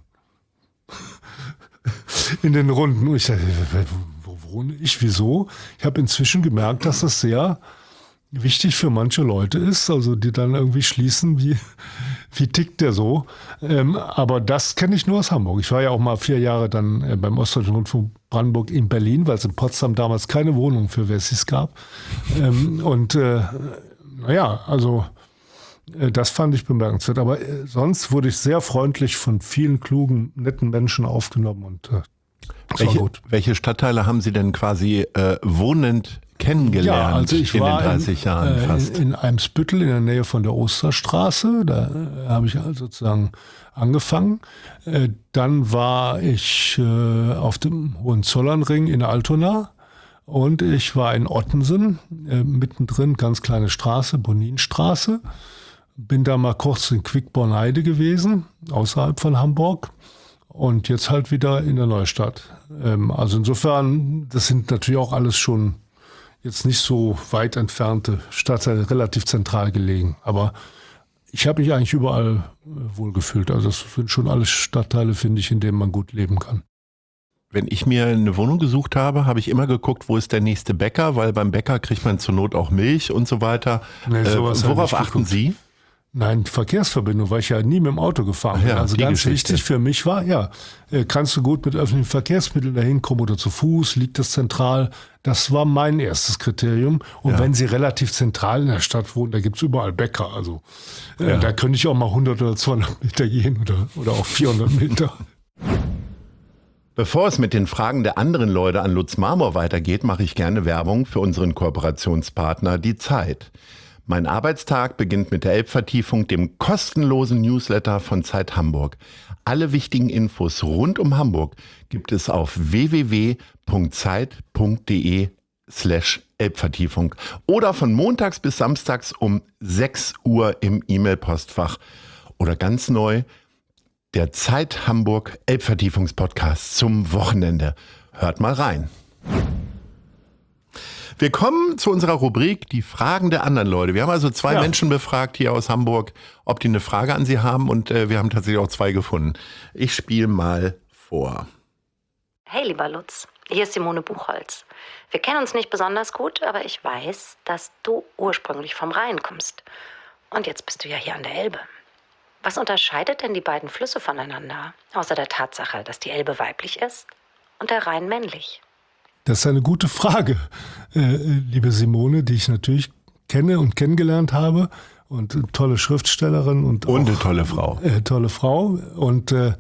In den Runden. Und ich dachte, wo wohne ich? Wieso? Ich habe inzwischen gemerkt, dass das sehr wichtig für manche Leute ist, also die dann irgendwie schließen, wie, wie tickt der so. Ähm, aber das kenne ich nur aus Hamburg. Ich war ja auch mal vier Jahre dann äh, beim Ostdeutschen Rundfunk Brandenburg in Berlin, weil es in Potsdam damals keine Wohnung für Wessis gab. Ähm, und äh, naja, also äh, das fand ich bemerkenswert. Aber äh, sonst wurde ich sehr freundlich von vielen klugen, netten Menschen aufgenommen und äh, das welche, war gut. Welche Stadtteile haben Sie denn quasi äh, wohnend kennengelernt ja, also ich in war den dreißig in, Jahren äh, fast? In, in Eimsbüttel in der Nähe von der Osterstraße. Da äh, habe ich also sozusagen angefangen. Äh, dann war ich äh, auf dem Hohenzollernring in Altona und ich war in Ottensen, äh, mittendrin, ganz kleine Straße, Boninstraße. Bin da mal kurz in Quickbornheide gewesen, außerhalb von Hamburg. Und jetzt halt wieder in der Neustadt. Ähm, also insofern, das sind natürlich auch alles schon jetzt nicht so weit entfernte Stadtteile, relativ zentral gelegen. Aber ich habe mich eigentlich überall wohlgefühlt. Also das sind schon alles Stadtteile, finde ich, in denen man gut leben kann. Wenn ich mir eine Wohnung gesucht habe, habe ich immer geguckt, wo ist der nächste Bäcker, weil beim Bäcker kriegt man zur Not auch Milch und so weiter. Nee, äh, worauf achten geguckt. Sie? Nein, Verkehrsverbindung, weil ich ja nie mit dem Auto gefahren bin. Ja, also ganz Geschichte. wichtig für mich war, ja, kannst du gut mit öffentlichen Verkehrsmitteln dahin kommen oder zu Fuß, liegt das zentral? Das war mein erstes Kriterium. Und Ja. wenn Sie relativ zentral in der Stadt wohnen, da gibt's überall Bäcker. Also äh, Ja. da könnte ich auch mal hundert oder zweihundert Meter gehen oder, oder auch vierhundert Meter. Bevor es mit den Fragen der anderen Leute an Lutz Marmor weitergeht, mache ich gerne Werbung für unseren Kooperationspartner Die Zeit. Mein Arbeitstag beginnt mit der Elbvertiefung, dem kostenlosen Newsletter von Zeit Hamburg. Alle wichtigen Infos rund um Hamburg gibt es auf w w w punkt zeit punkt de slash Elbvertiefung oder von montags bis samstags um sechs Uhr im E-Mail-Postfach. Oder ganz neu, der Zeit Hamburg Elbvertiefungspodcast zum Wochenende. Hört mal rein. Wir kommen zu unserer Rubrik Die Fragen der anderen Leute. Wir haben also zwei Ja. Menschen befragt hier aus Hamburg, ob die eine Frage an Sie haben, und äh, wir haben tatsächlich auch zwei gefunden. Ich spiele mal vor. Hey, lieber Lutz, hier ist Simone Buchholz. Wir kennen uns nicht besonders gut, aber ich weiß, dass du ursprünglich vom Rhein kommst. Und jetzt bist du ja hier an der Elbe. Was unterscheidet denn die beiden Flüsse voneinander, außer der Tatsache, dass die Elbe weiblich ist und der Rhein männlich? Das ist eine gute Frage, äh, liebe Simone, die ich natürlich kenne und kennengelernt habe. Und eine tolle Schriftstellerin. Und, und auch, eine tolle Frau. Äh, tolle Frau. Und äh,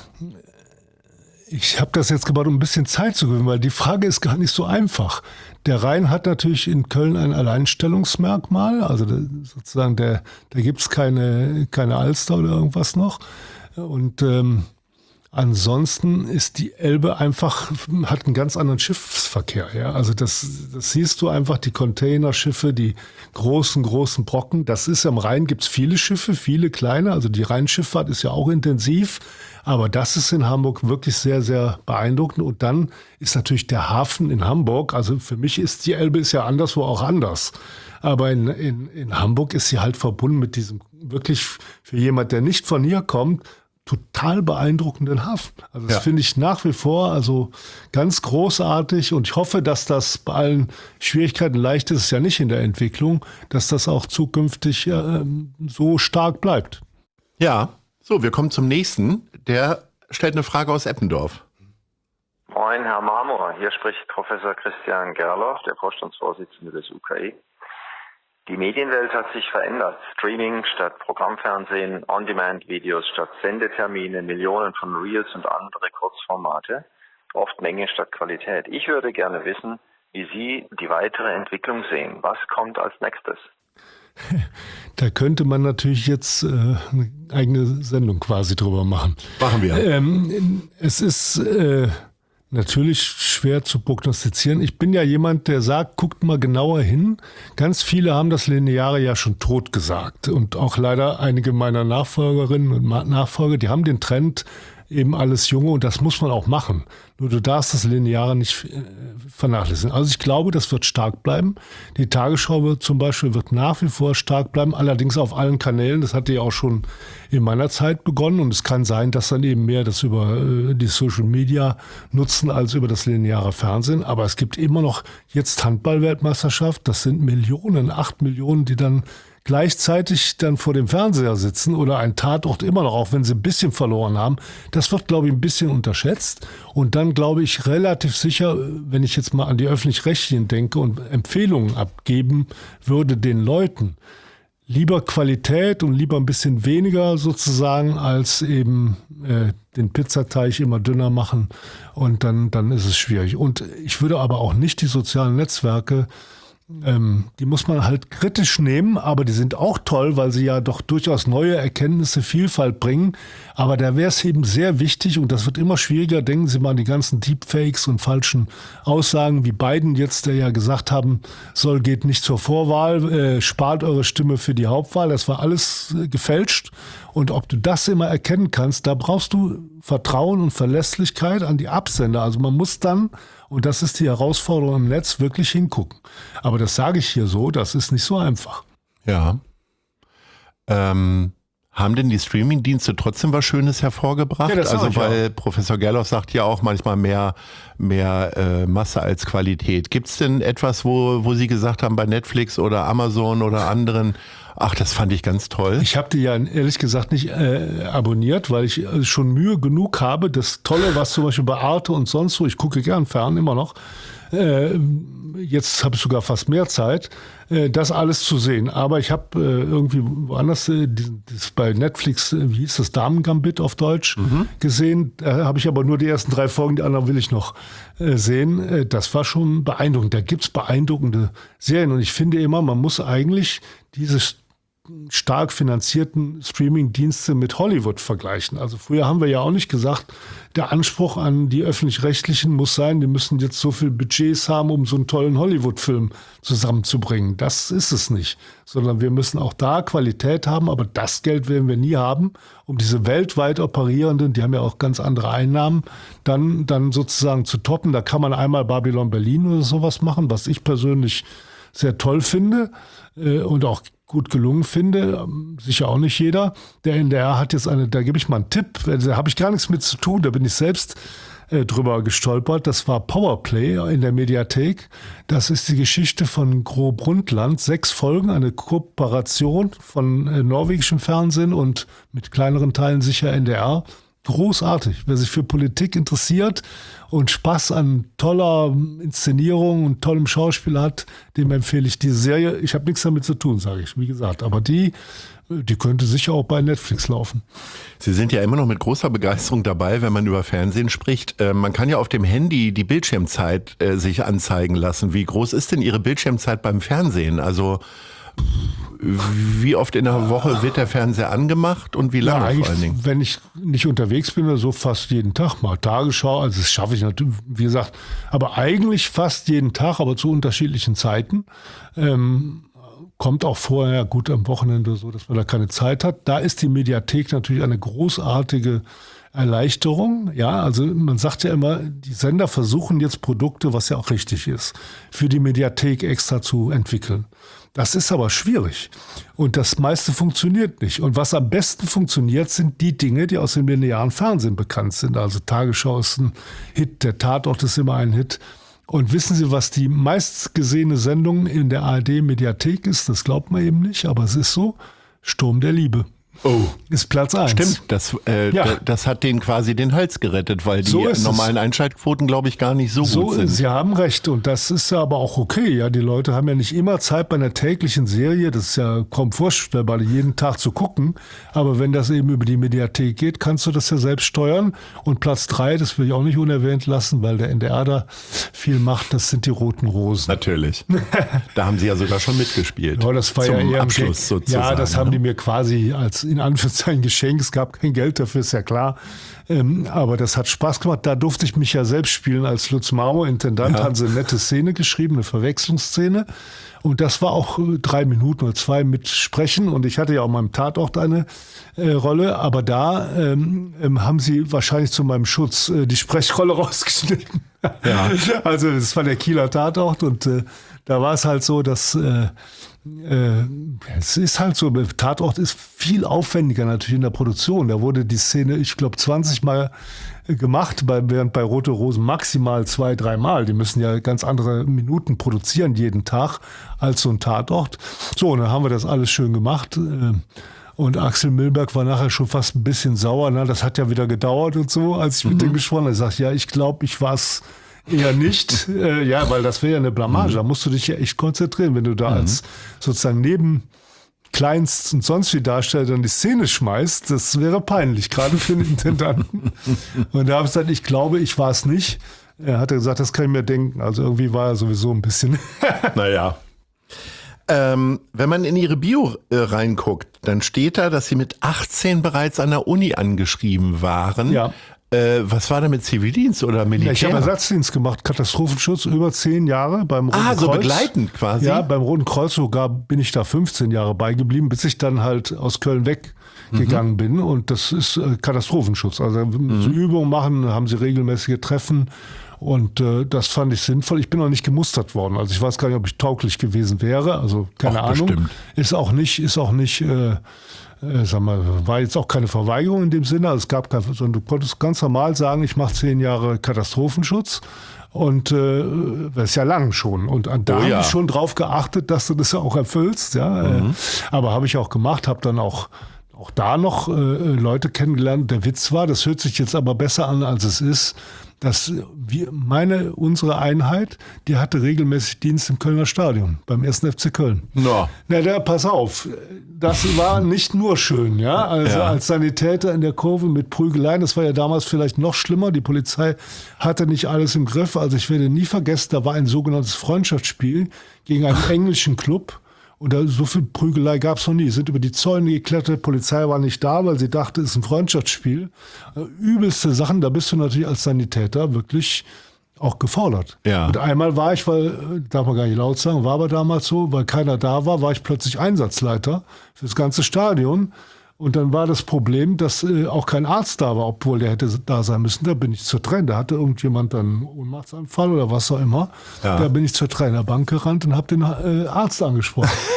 ich habe das jetzt gebaut, um ein bisschen Zeit zu gewinnen, weil die Frage ist gar nicht so einfach. Der Rhein hat natürlich in Köln ein Alleinstellungsmerkmal. Also der, sozusagen, der, da gibt es keine, keine Alster oder irgendwas noch. Und ähm, ansonsten ist die Elbe einfach, hat einen ganz anderen Schiffsverkehr. Ja? Also das, das siehst du einfach, die Containerschiffe, die großen, großen Brocken. Das ist am Rhein, gibt es viele Schiffe, viele kleine. Also die Rheinschifffahrt ist ja auch intensiv. Aber das ist in Hamburg wirklich sehr, sehr beeindruckend. Und dann ist natürlich der Hafen in Hamburg, also für mich ist die Elbe ist ja anderswo auch anders. Aber in, in, in Hamburg ist sie halt verbunden mit diesem wirklich für jemand, der nicht von hier kommt, total beeindruckenden Hafen. Also das ja. finde ich nach wie vor also ganz großartig und ich hoffe, dass das bei allen Schwierigkeiten, leicht ist es ja nicht in der Entwicklung, dass das auch zukünftig äh, so stark bleibt. Ja, so, wir kommen zum nächsten. Der stellt eine Frage aus Eppendorf. Moin, Herr Marmor. Hier spricht Professor Christian Gerloff, der Vorstandsvorsitzende des U K I. Die Medienwelt hat sich verändert. Streaming statt Programmfernsehen, On-Demand-Videos statt Sendetermine, Millionen von Reels und andere Kurzformate, oft Menge statt Qualität. Ich würde gerne wissen, wie Sie die weitere Entwicklung sehen. Was kommt als nächstes? Da könnte man natürlich jetzt äh, eine eigene Sendung quasi drüber machen. Machen wir. Ähm, es ist äh, natürlich schwer zu prognostizieren. Ich bin ja jemand, der sagt, guckt mal genauer hin. Ganz viele haben das Lineare ja schon tot gesagt. Und auch leider einige meiner Nachfolgerinnen und Nachfolger, die haben den Trend eben alles Junge und das muss man auch machen. Nur du darfst das Lineare nicht äh, vernachlässigen. Also ich glaube, das wird stark bleiben. Die Tagesschau wird zum Beispiel wird nach wie vor stark bleiben, allerdings auf allen Kanälen. Das hatte ja auch schon in meiner Zeit begonnen und es kann sein, dass dann eben mehr das über äh, die Social Media nutzen als über das lineare Fernsehen. Aber es gibt immer noch jetzt Handball-Weltmeisterschaft. Das sind Millionen, acht Millionen, die dann gleichzeitig dann vor dem Fernseher sitzen oder ein Tatort immer noch, auch wenn sie ein bisschen verloren haben. Das wird, glaube ich, ein bisschen unterschätzt. Und dann glaube ich relativ sicher, wenn ich jetzt mal an die Öffentlich-Rechtlichen denke und Empfehlungen abgeben würde den Leuten, lieber Qualität und lieber ein bisschen weniger sozusagen, als eben äh, den Pizzateig immer dünner machen. Und dann, dann ist es schwierig. Und ich würde aber auch nicht die sozialen Netzwerke Ähm, die muss man halt kritisch nehmen, aber die sind auch toll, weil sie ja doch durchaus neue Erkenntnisse, Vielfalt bringen. Aber da wäre es eben sehr wichtig und das wird immer schwieriger. Denken Sie mal an die ganzen Deepfakes und falschen Aussagen, wie Biden jetzt, der ja gesagt haben soll, geht nicht zur Vorwahl, äh, spart eure Stimme für die Hauptwahl. Das war alles äh, gefälscht. Und ob du das immer erkennen kannst, da brauchst du Vertrauen und Verlässlichkeit an die Absender. Also man muss dann, und das ist die Herausforderung im Netz, wirklich hingucken. Aber das sage ich hier so, das ist nicht so einfach. Ja. Ähm, haben denn die Streamingdienste trotzdem was Schönes hervorgebracht? Ja, das also weil auch. Professor Gerloff sagt ja auch manchmal mehr, mehr äh, Masse als Qualität. Gibt es denn etwas, wo, wo Sie gesagt haben, bei Netflix oder Amazon oder anderen, ach, das fand ich ganz toll. Ich habe die ja ehrlich gesagt nicht äh, abonniert, weil ich äh, schon Mühe genug habe. Das Tolle, was zum Beispiel bei Arte und sonst wo, ich gucke gern fern, immer noch, äh, jetzt habe ich sogar fast mehr Zeit, äh, das alles zu sehen. Aber ich habe äh, irgendwie woanders, äh, das bei Netflix, äh, wie hieß das, Damen-Gambit auf Deutsch, mhm. gesehen. Da habe ich aber nur die ersten drei Folgen, die anderen will ich noch äh, sehen. Äh, das war schon beeindruckend. Da gibt's beeindruckende Serien. Und ich finde immer, man muss eigentlich dieses stark finanzierten Streaming-Dienste mit Hollywood vergleichen. Also früher haben wir ja auch nicht gesagt, der Anspruch an die Öffentlich-Rechtlichen muss sein, die müssen jetzt so viel Budgets haben, um so einen tollen Hollywood-Film zusammenzubringen. Das ist es nicht. Sondern wir müssen auch da Qualität haben, aber das Geld werden wir nie haben, um diese weltweit operierenden, die haben ja auch ganz andere Einnahmen, dann, dann sozusagen zu toppen. Da kann man einmal Babylon Berlin oder sowas machen, was ich persönlich sehr toll finde äh, und auch gut gelungen finde, sicher auch nicht jeder. Der N D R hat jetzt eine, da gebe ich mal einen Tipp, da habe ich gar nichts mit zu tun, da bin ich selbst äh, drüber gestolpert. Das war Powerplay in der Mediathek. Das ist die Geschichte von Gro Brundtland. Sechs Folgen, eine Kooperation von äh, norwegischem Fernsehen und mit kleineren Teilen sicher N D R. Großartig. Wer sich für Politik interessiert und Spaß an toller Inszenierung und tollem Schauspiel hat, dem empfehle ich diese Serie. Ich habe nichts damit zu tun, sage ich, wie gesagt. Aber die, die könnte sicher auch bei Netflix laufen. Sie sind ja immer noch mit großer Begeisterung dabei, wenn man über Fernsehen spricht. Äh, man kann ja auf dem Handy die Bildschirmzeit äh, sich anzeigen lassen. Wie groß ist denn Ihre Bildschirmzeit beim Fernsehen? Also wie oft in der Woche wird der Fernseher angemacht und wie lange ja, vor allen Dingen? Wenn ich nicht unterwegs bin oder so, fast jeden Tag mal Tagesschau. Also das schaffe ich natürlich, wie gesagt, aber eigentlich fast jeden Tag, aber zu unterschiedlichen Zeiten. Ähm, kommt auch vorher, gut am Wochenende so, dass man da keine Zeit hat. Da ist die Mediathek natürlich eine großartige Erleichterung. Ja, also man sagt ja immer, die Sender versuchen jetzt Produkte, was ja auch richtig ist, für die Mediathek extra zu entwickeln. Das ist aber schwierig und das meiste funktioniert nicht. Und was am besten funktioniert, sind die Dinge, die aus dem linearen Fernsehen bekannt sind. Also Tagesschau ist ein Hit, der Tatort ist immer ein Hit. Und wissen Sie, was die meistgesehene Sendung in der A R D-Mediathek ist? Das glaubt man eben nicht, aber es ist so. Sturm der Liebe. Oh, ist Platz eins. Stimmt, das, äh, ja. das hat denen quasi den Hals gerettet, weil die so normalen es. Einschaltquoten, glaube ich, gar nicht so, so gut sind. Sie haben recht und das ist ja aber auch okay. Ja, die Leute haben ja nicht immer Zeit bei einer täglichen Serie, das ist ja kaum vorstellbar, jeden Tag zu gucken. Aber wenn das eben über die Mediathek geht, kannst du das ja selbst steuern. Und Platz drei, das will ich auch nicht unerwähnt lassen, weil der N D R da viel macht, das sind die Roten Rosen. Natürlich. Da haben Sie ja sogar schon mitgespielt. Ja, das war Zum ja eher Abschluss sozusagen. Ja, das haben ne? die mir quasi als in Anführungszeichen Geschenk. Es gab kein Geld dafür, ist ja klar. Ähm, aber das hat Spaß gemacht. Da durfte ich mich ja selbst spielen als Lutz Marmor, Intendant. Ja. Haben sie eine nette Szene geschrieben, eine Verwechslungsszene. Und das war auch drei Minuten oder zwei mit Sprechen. Und ich hatte ja auch in meinem Tatort eine äh, Rolle. Aber da ähm, haben sie wahrscheinlich zu meinem Schutz äh, die Sprechrolle rausgeschnitten. Ja. Also das war der Kieler Tatort. Und äh, da war es halt so, dass... Äh, Äh, es ist halt so, Tatort ist viel aufwendiger natürlich in der Produktion. Da wurde die Szene, ich glaube, zwanzig Mal gemacht, bei, während bei Rote Rosen maximal zwei, drei Mal. Die müssen ja ganz andere Minuten produzieren jeden Tag als so ein Tatort. So, und dann haben wir das alles schön gemacht. Und Axel Milberg war nachher schon fast ein bisschen sauer. Na, das hat ja wieder gedauert und so, als ich mit mhm. dem gesprochen habe. Er sagt, ja, ich glaube, ich war es eher nicht, äh, ja, weil das wäre ja eine Blamage. Mhm. Da musst du dich ja echt konzentrieren, wenn du da mhm. als sozusagen neben Kleinst und sonst wie Darsteller dann die Szene schmeißt. Das wäre peinlich, gerade für den Intendanten. Und da habe ich gesagt, ich glaube, ich war es nicht. Er hat gesagt, das kann ich mir denken. Also irgendwie war er sowieso ein bisschen. Naja. Ähm, wenn man in Ihre Bio äh, reinguckt, dann steht da, dass Sie mit achtzehn bereits an der Uni angeschrieben waren. Ja. Äh, was war da mit Zivildienst oder Militär? Ja, ich habe Ersatzdienst gemacht, Katastrophenschutz, über zehn Jahre beim Roten ah, Kreuz. Ah, so begleitend quasi? Ja, beim Roten Kreuz sogar bin ich da fünfzehn Jahre beigeblieben, bis ich dann halt aus Köln weggegangen mhm. bin. Und das ist äh, Katastrophenschutz. Also mhm. so Übungen machen, haben sie regelmäßige Treffen. Und äh, das fand ich sinnvoll. Ich bin noch nicht gemustert worden. Also ich weiß gar nicht, ob ich tauglich gewesen wäre. Also keine Ach, Ahnung. Bestimmt. Ist auch nicht, ist auch nicht... Äh, Äh, sag mal, war jetzt auch keine Verweigerung in dem Sinne. Also es gab kein, sondern du konntest ganz normal sagen, ich mache zehn Jahre Katastrophenschutz. Und äh, das ist ja lang schon. Und da oh, habe ja. ich schon drauf geachtet, dass du das auch erfüllst. Ja? Mhm. Äh, aber habe ich auch gemacht, habe dann auch, auch da noch äh, Leute kennengelernt. Der Witz war, das hört sich jetzt aber besser an, als es ist, dass wir, meine, unsere Einheit, die hatte regelmäßig Dienst im Kölner Stadion, beim ersten F C Köln. No. Na, da, pass auf, das war nicht nur schön, ja. Also ja. als Sanitäter in der Kurve mit Prügeleien, das war ja damals vielleicht noch schlimmer. Die Polizei hatte nicht alles im Griff. Also ich werde nie vergessen, da war ein sogenanntes Freundschaftsspiel gegen einen englischen Club. Und da, so viel Prügelei gab es noch nie. Sind über die Zäune geklettert, die Polizei war nicht da, weil sie dachte, es ist ein Freundschaftsspiel. Übelste Sachen, da bist du natürlich als Sanitäter wirklich auch gefordert. Ja. Und einmal war ich, weil, darf man gar nicht laut sagen, war aber damals so, weil keiner da war, war ich plötzlich Einsatzleiter für das ganze Stadion. Und dann war das Problem, dass äh, auch kein Arzt da war, obwohl der hätte da sein müssen. Da bin ich zur Trainer. Da hatte irgendjemand dann einen Ohnmachtsanfall oder was auch immer. Ja. Da bin ich zur Trainerbank gerannt und habe den äh, Arzt angesprochen.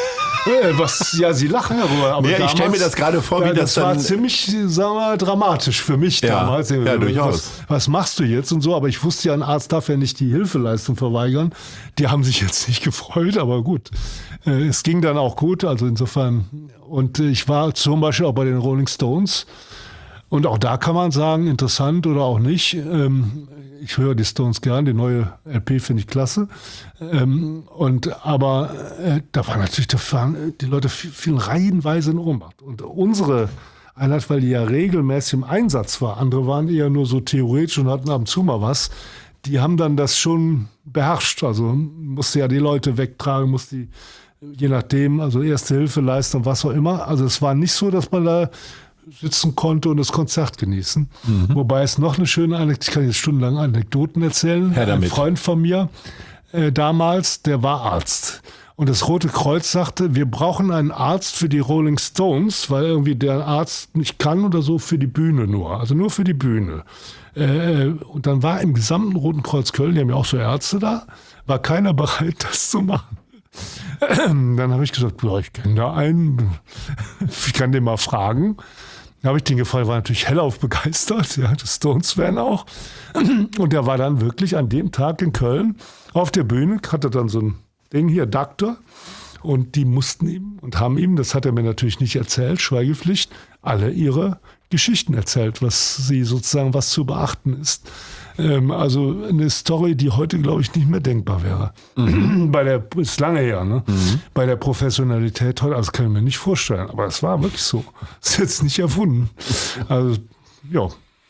Äh, was, ja, Sie lachen darüber. Aber ja, ich stelle mir das gerade vor, wie ja, das, das war dann... ziemlich, sagen wir, dramatisch für mich Ja, damals. ja, durchaus. Was, was machst du jetzt und so? Aber ich wusste ja, ein Arzt darf ja nicht die Hilfeleistung verweigern. Die haben sich jetzt nicht gefreut, aber gut. Äh, es ging dann auch gut, also insofern. Und äh, ich war zum Beispiel auch bei den Rolling Stones. Und auch da kann man sagen, interessant oder auch nicht. Ähm, ich höre die Stones gern, die neue L P finde ich klasse. Ähm, und, aber äh, da war natürlich, da waren die Leute fielen reihenweise in Ohnmacht. Und unsere Einheit, weil die ja regelmäßig im Einsatz war, andere waren eher nur so theoretisch und hatten ab und zu mal was, die haben dann das schon beherrscht. Also musste ja die Leute wegtragen, musste die, je nachdem, also Erste Hilfe leisten, was auch immer. Also es war nicht so, dass man da sitzen konnte und das Konzert genießen. Mhm. Wobei es noch eine schöne Anekdote, ich kann jetzt stundenlang Anekdoten erzählen. Herr damit. Ein Freund von mir äh, damals, der war Arzt. Und das Rote Kreuz sagte, wir brauchen einen Arzt für die Rolling Stones, weil irgendwie der Arzt nicht kann oder so, für die Bühne nur. Also nur für die Bühne. Äh, und dann war im gesamten Roten Kreuz Köln, die haben ja auch so Ärzte da, war keiner bereit, das zu machen. Dann habe ich gesagt, ja, ich kenne da einen, ich kann den mal fragen. Dann habe ich den gefragt, war natürlich hellauf begeistert, ja, die Stones-Fan auch. Und der war dann wirklich an dem Tag in Köln auf der Bühne, hatte dann so ein Ding hier, Doktor. Und die mussten ihm und haben ihm, das hat er mir natürlich nicht erzählt, Schweigepflicht, alle ihre Geschichten erzählt, was sie sozusagen, was zu beachten ist. Ähm, also eine Story, die heute, glaube ich, nicht mehr denkbar wäre. Mhm. Bei der, ist lange her, ne? Mhm. Bei der Professionalität heute, also kann ich mir nicht vorstellen, aber es war wirklich so. Ist jetzt nicht erfunden. Also, ja.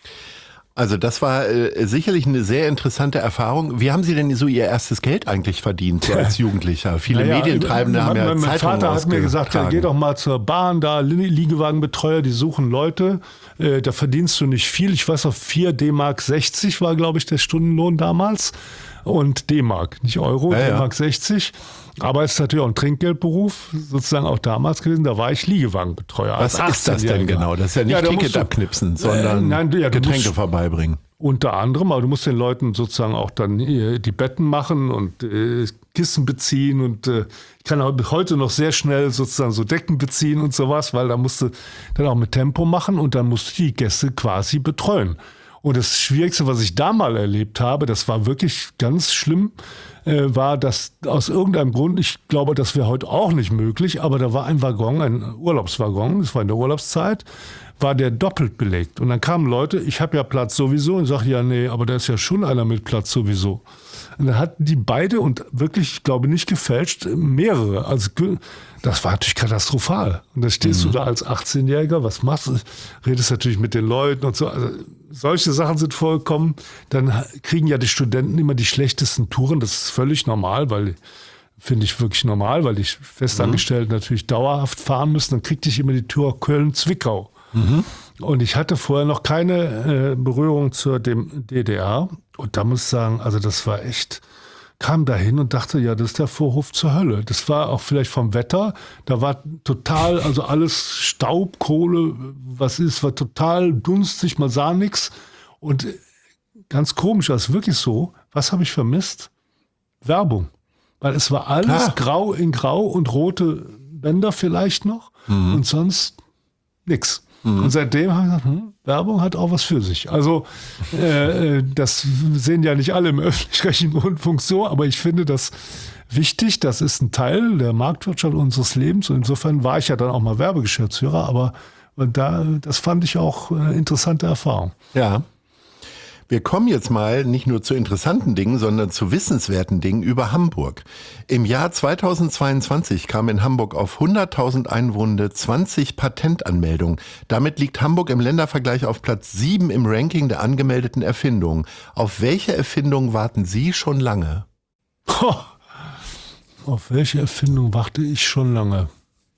Also das war äh, sicherlich eine sehr interessante Erfahrung. Wie haben Sie denn so Ihr erstes Geld eigentlich verdient, so als Jugendlicher? Viele naja, Medientreibende haben ja mein, mein Zeitungen Vater hat mir gesagt, ja, geh doch mal zur Bahn, da Liegewagenbetreuer, die suchen Leute, äh, da verdienst du nicht viel. Ich weiß noch, vier D-Mark sechzig war, glaube ich, der Stundenlohn damals. Und D-Mark, nicht Euro, ja, D-Mark ja. sechzig. Aber es ist natürlich auch ein Trinkgeldberuf, sozusagen auch damals gewesen. Da war ich Liegewagenbetreuer. Was ist das denn genau? Das ist ja nicht ja, Ticket abknipsen, sondern äh, nein, ja, Getränke vorbeibringen. Unter anderem, aber du musst den Leuten sozusagen auch dann die Betten machen und äh, Kissen beziehen. Und äh, ich kann auch heute noch sehr schnell sozusagen so Decken beziehen und sowas, weil da musst du dann auch mit Tempo machen und dann musst du die Gäste quasi betreuen. Und das Schwierigste, was ich da mal erlebt habe, das war wirklich ganz schlimm, äh, war, dass aus irgendeinem Grund, ich glaube, das wäre heute auch nicht möglich, aber da war ein Waggon, ein Urlaubswaggon, das war in der Urlaubszeit, war der doppelt belegt. Und dann kamen Leute, ich habe ja Platz sowieso, und sage, ja, nee, aber da ist ja schon einer mit Platz sowieso. Und dann hatten die beide, und wirklich, ich glaube nicht gefälscht, mehrere. Also das war natürlich katastrophal. Und da stehst mhm. du da als achtzehnjähriger, was machst du? Redest natürlich mit den Leuten und so. Also solche Sachen sind vorgekommen. Dann kriegen ja die Studenten immer die schlechtesten Touren. Das ist völlig normal, weil, finde ich wirklich normal, weil die Festangestellten mhm. natürlich dauerhaft fahren müssen. Dann kriegte ich immer die Tour Köln-Zwickau. Mhm. Und ich hatte vorher noch keine äh, Berührung zur dem D D R. Und da muss ich sagen, also das war echt, kam da hin und dachte, ja, das ist der Vorhof zur Hölle. Das war auch vielleicht vom Wetter. Da war total, also alles Staub, Kohle, was ist, war total dunstig, man sah nichts. Und ganz komisch, das ist wirklich so, was habe ich vermisst? Werbung. Weil es war alles ah. grau in grau und rote Bänder vielleicht noch mhm. und sonst nix. Und seitdem habe ich gesagt, hm, Werbung hat auch was für sich. Also äh, das sehen ja nicht alle im öffentlich-rechtlichen Rundfunk so, aber ich finde das wichtig. Das ist ein Teil der Marktwirtschaft unseres Lebens. Und insofern war ich ja dann auch mal Werbegeschäftsführer, aber da, das fand ich auch eine interessante Erfahrung. Ja. Wir kommen jetzt mal nicht nur zu interessanten Dingen, sondern zu wissenswerten Dingen über Hamburg. Im Jahr zweitausendzweiundzwanzig kamen in Hamburg auf hunderttausend Einwohner zwanzig Patentanmeldungen. Damit liegt Hamburg im Ländervergleich auf Platz sieben im Ranking der angemeldeten Erfindungen. Auf welche Erfindung warten Sie schon lange? Oh, auf welche Erfindung warte ich schon lange?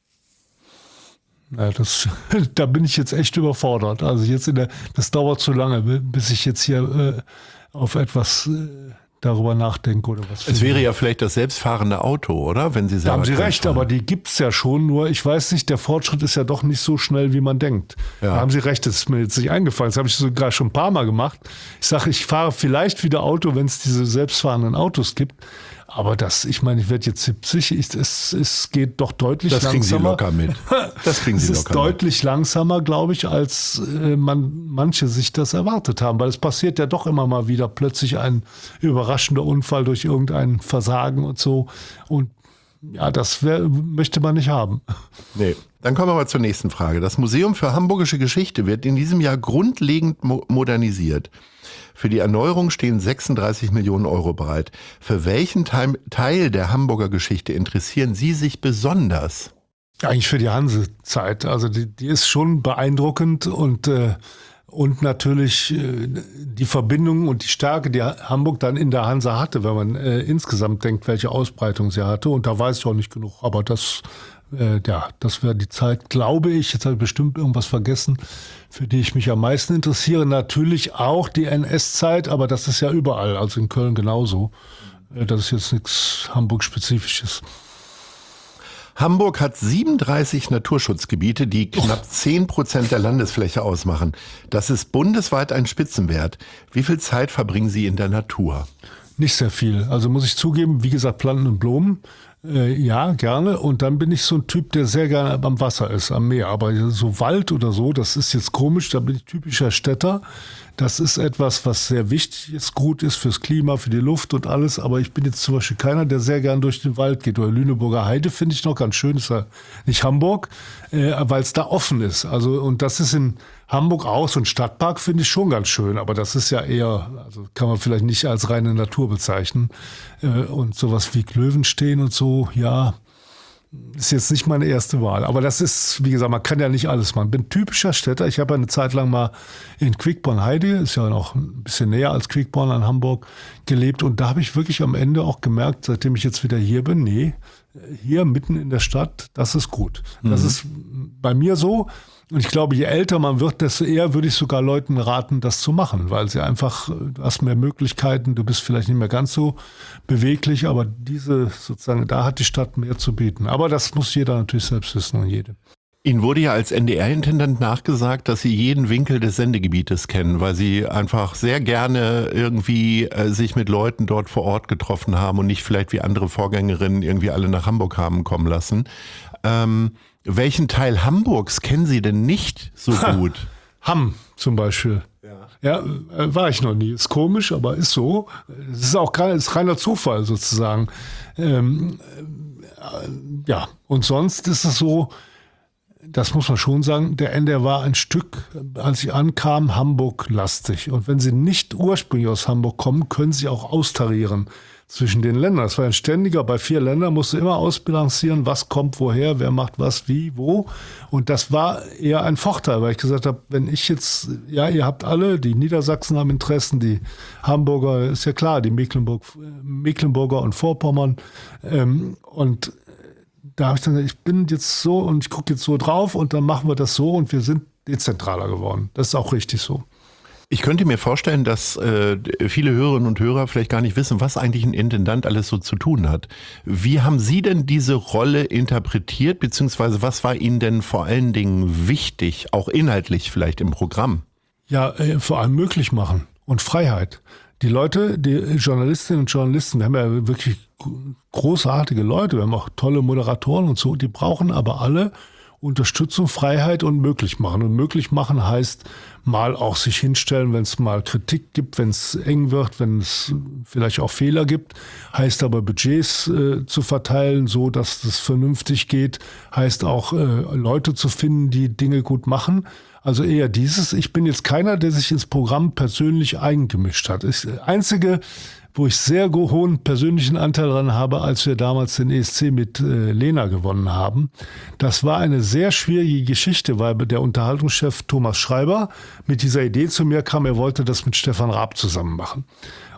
Ja, das, da bin ich jetzt echt überfordert. Also jetzt in der, das dauert zu lange, bis ich jetzt hier äh, auf etwas äh, darüber nachdenke oder was. Es wäre ja vielleicht das selbstfahrende Auto, oder? Wenn Sie Da haben Sie selber recht, fahren. aber die gibt's ja schon, nur ich weiß nicht, der Fortschritt ist ja doch nicht so schnell, wie man denkt. Ja. Da haben Sie recht, das ist mir jetzt nicht eingefallen, das habe ich sogar schon ein paar Mal gemacht. Ich sage, ich fahre vielleicht wieder Auto, wenn es diese selbstfahrenden Autos gibt, aber das, ich meine, ich werde jetzt siebzig, ich, es, es geht doch deutlich Das kriegen Sie langsamer. locker mit. Das kriegen Es Sie ist locker mit. deutlich langsamer, glaube ich, als äh, man manche sich das erwartet haben, weil es passiert ja doch immer mal wieder plötzlich ein überraschender Unfall durch irgendein Versagen und so. Und ja, das wär, möchte man nicht haben. Nee. Dann kommen wir mal zur nächsten Frage. Das Museum für Hamburgische Geschichte wird in diesem Jahr grundlegend mo- modernisiert. Für die Erneuerung stehen sechsunddreißig Millionen Euro bereit. Für welchen Teil, Teil der Hamburger Geschichte interessieren Sie sich besonders? Eigentlich für die Hansezeit. Also die, die ist schon beeindruckend und, äh, und natürlich äh, die Verbindung und die Stärke, die Hamburg dann in der Hanse hatte, wenn man äh, insgesamt denkt, welche Ausbreitung sie hatte. Und da weiß ich auch nicht genug. Aber das, äh, ja, das wäre die Zeit, glaube ich, jetzt habe ich bestimmt irgendwas vergessen, für die ich mich am meisten interessiere. Natürlich auch die N S-Zeit, aber das ist ja überall, also in Köln genauso. Äh, das ist jetzt nichts Hamburg-Spezifisches. Hamburg hat siebenunddreißig Naturschutzgebiete, die knapp zehn Prozent der Landesfläche ausmachen. Das ist bundesweit ein Spitzenwert. Wie viel Zeit verbringen Sie in der Natur? Nicht sehr viel. Also muss ich zugeben, wie gesagt, Planten und Blumen, äh, ja, gerne. Und dann bin ich so ein Typ, der sehr gerne am Wasser ist, am Meer. Aber so Wald oder so, das ist jetzt komisch, da bin ich typischer Städter. Das ist etwas, was sehr wichtig ist, gut ist fürs Klima, für die Luft und alles. Aber ich bin jetzt zum Beispiel keiner, der sehr gern durch den Wald geht. Oder Lüneburger Heide finde ich noch ganz schön, ist ja nicht Hamburg, äh, weil es da offen ist. Also, und das ist in Hamburg auch, so ein Stadtpark finde ich schon ganz schön. Aber das ist ja eher, also kann man vielleicht nicht als reine Natur bezeichnen. Äh, und sowas wie Löwenstehen und so, ja, ist jetzt nicht meine erste Wahl. Aber das ist, wie gesagt, man kann ja nicht alles machen. Ich bin typischer Städter. Ich habe eine Zeit lang mal in Quickborn-Heide, ist ja noch ein bisschen näher als Quickborn an Hamburg, gelebt. Und da habe ich wirklich am Ende auch gemerkt, seitdem ich jetzt wieder hier bin, nee, hier mitten in der Stadt, das ist gut. Mhm. Das ist bei mir so. Und ich glaube, je älter man wird, desto eher würde ich sogar Leuten raten, das zu machen, weil sie einfach, du hast mehr Möglichkeiten, du bist vielleicht nicht mehr ganz so beweglich, aber diese sozusagen, da hat die Stadt mehr zu bieten. Aber das muss jeder natürlich selbst wissen und jede. Ihnen wurde ja als N D R-Intendant nachgesagt, dass Sie jeden Winkel des Sendegebietes kennen, weil Sie einfach sehr gerne irgendwie äh, sich mit Leuten dort vor Ort getroffen haben und nicht vielleicht wie andere Vorgängerinnen irgendwie alle nach Hamburg haben kommen lassen. Ähm, welchen Teil Hamburgs kennen Sie denn nicht so gut? Hamm zum Beispiel. Ja, äh, war ich noch nie. Ist komisch, aber ist so. Es ist auch kein, ist reiner Zufall sozusagen. Ähm, äh, ja, und sonst ist es so, das muss man schon sagen, der N D R war ein Stück, als ich ankam, Hamburg-lastig. Und wenn Sie nicht ursprünglich aus Hamburg kommen, können Sie auch austarieren zwischen den Ländern. Das war ein ständiger, bei vier Ländern musst du immer ausbalancieren, was kommt woher, wer macht was, wie, wo. Und das war eher ein Vorteil, weil ich gesagt habe, wenn ich jetzt, ja, ihr habt alle, die Niedersachsen haben Interessen, die Hamburger, ist ja klar, die Mecklenburg, Mecklenburger und Vorpommern. Ähm, und da habe ich dann gesagt, ich bin jetzt so und ich gucke jetzt so drauf und dann machen wir das so und wir sind dezentraler geworden. Das ist auch richtig so. Ich könnte mir vorstellen, dass äh, viele Hörerinnen und Hörer vielleicht gar nicht wissen, was eigentlich ein Intendant alles so zu tun hat. Wie haben Sie denn diese Rolle interpretiert, beziehungsweise was war Ihnen denn vor allen Dingen wichtig, auch inhaltlich vielleicht im Programm? Ja, äh, vor allem möglich machen und Freiheit. Die Leute, die Journalistinnen und Journalisten, wir haben ja wirklich großartige Leute, wir haben auch tolle Moderatoren und so, die brauchen aber alle Unterstützung, Freiheit und möglich machen. Und möglich machen heißt mal auch sich hinstellen, wenn es mal Kritik gibt, wenn es eng wird, wenn es vielleicht auch Fehler gibt. Heißt aber Budgets äh, zu verteilen, so dass das vernünftig geht. Heißt auch äh, Leute zu finden, die Dinge gut machen. Also eher dieses. Ich bin jetzt keiner, der sich ins Programm persönlich eingemischt hat. Das Einzige, wo ich sehr hohen persönlichen Anteil dran habe, als wir damals den E S C mit äh, Lena gewonnen haben. Das war eine sehr schwierige Geschichte, weil der Unterhaltungschef Thomas Schreiber mit dieser Idee zu mir kam, er wollte das mit Stefan Raab zusammen machen.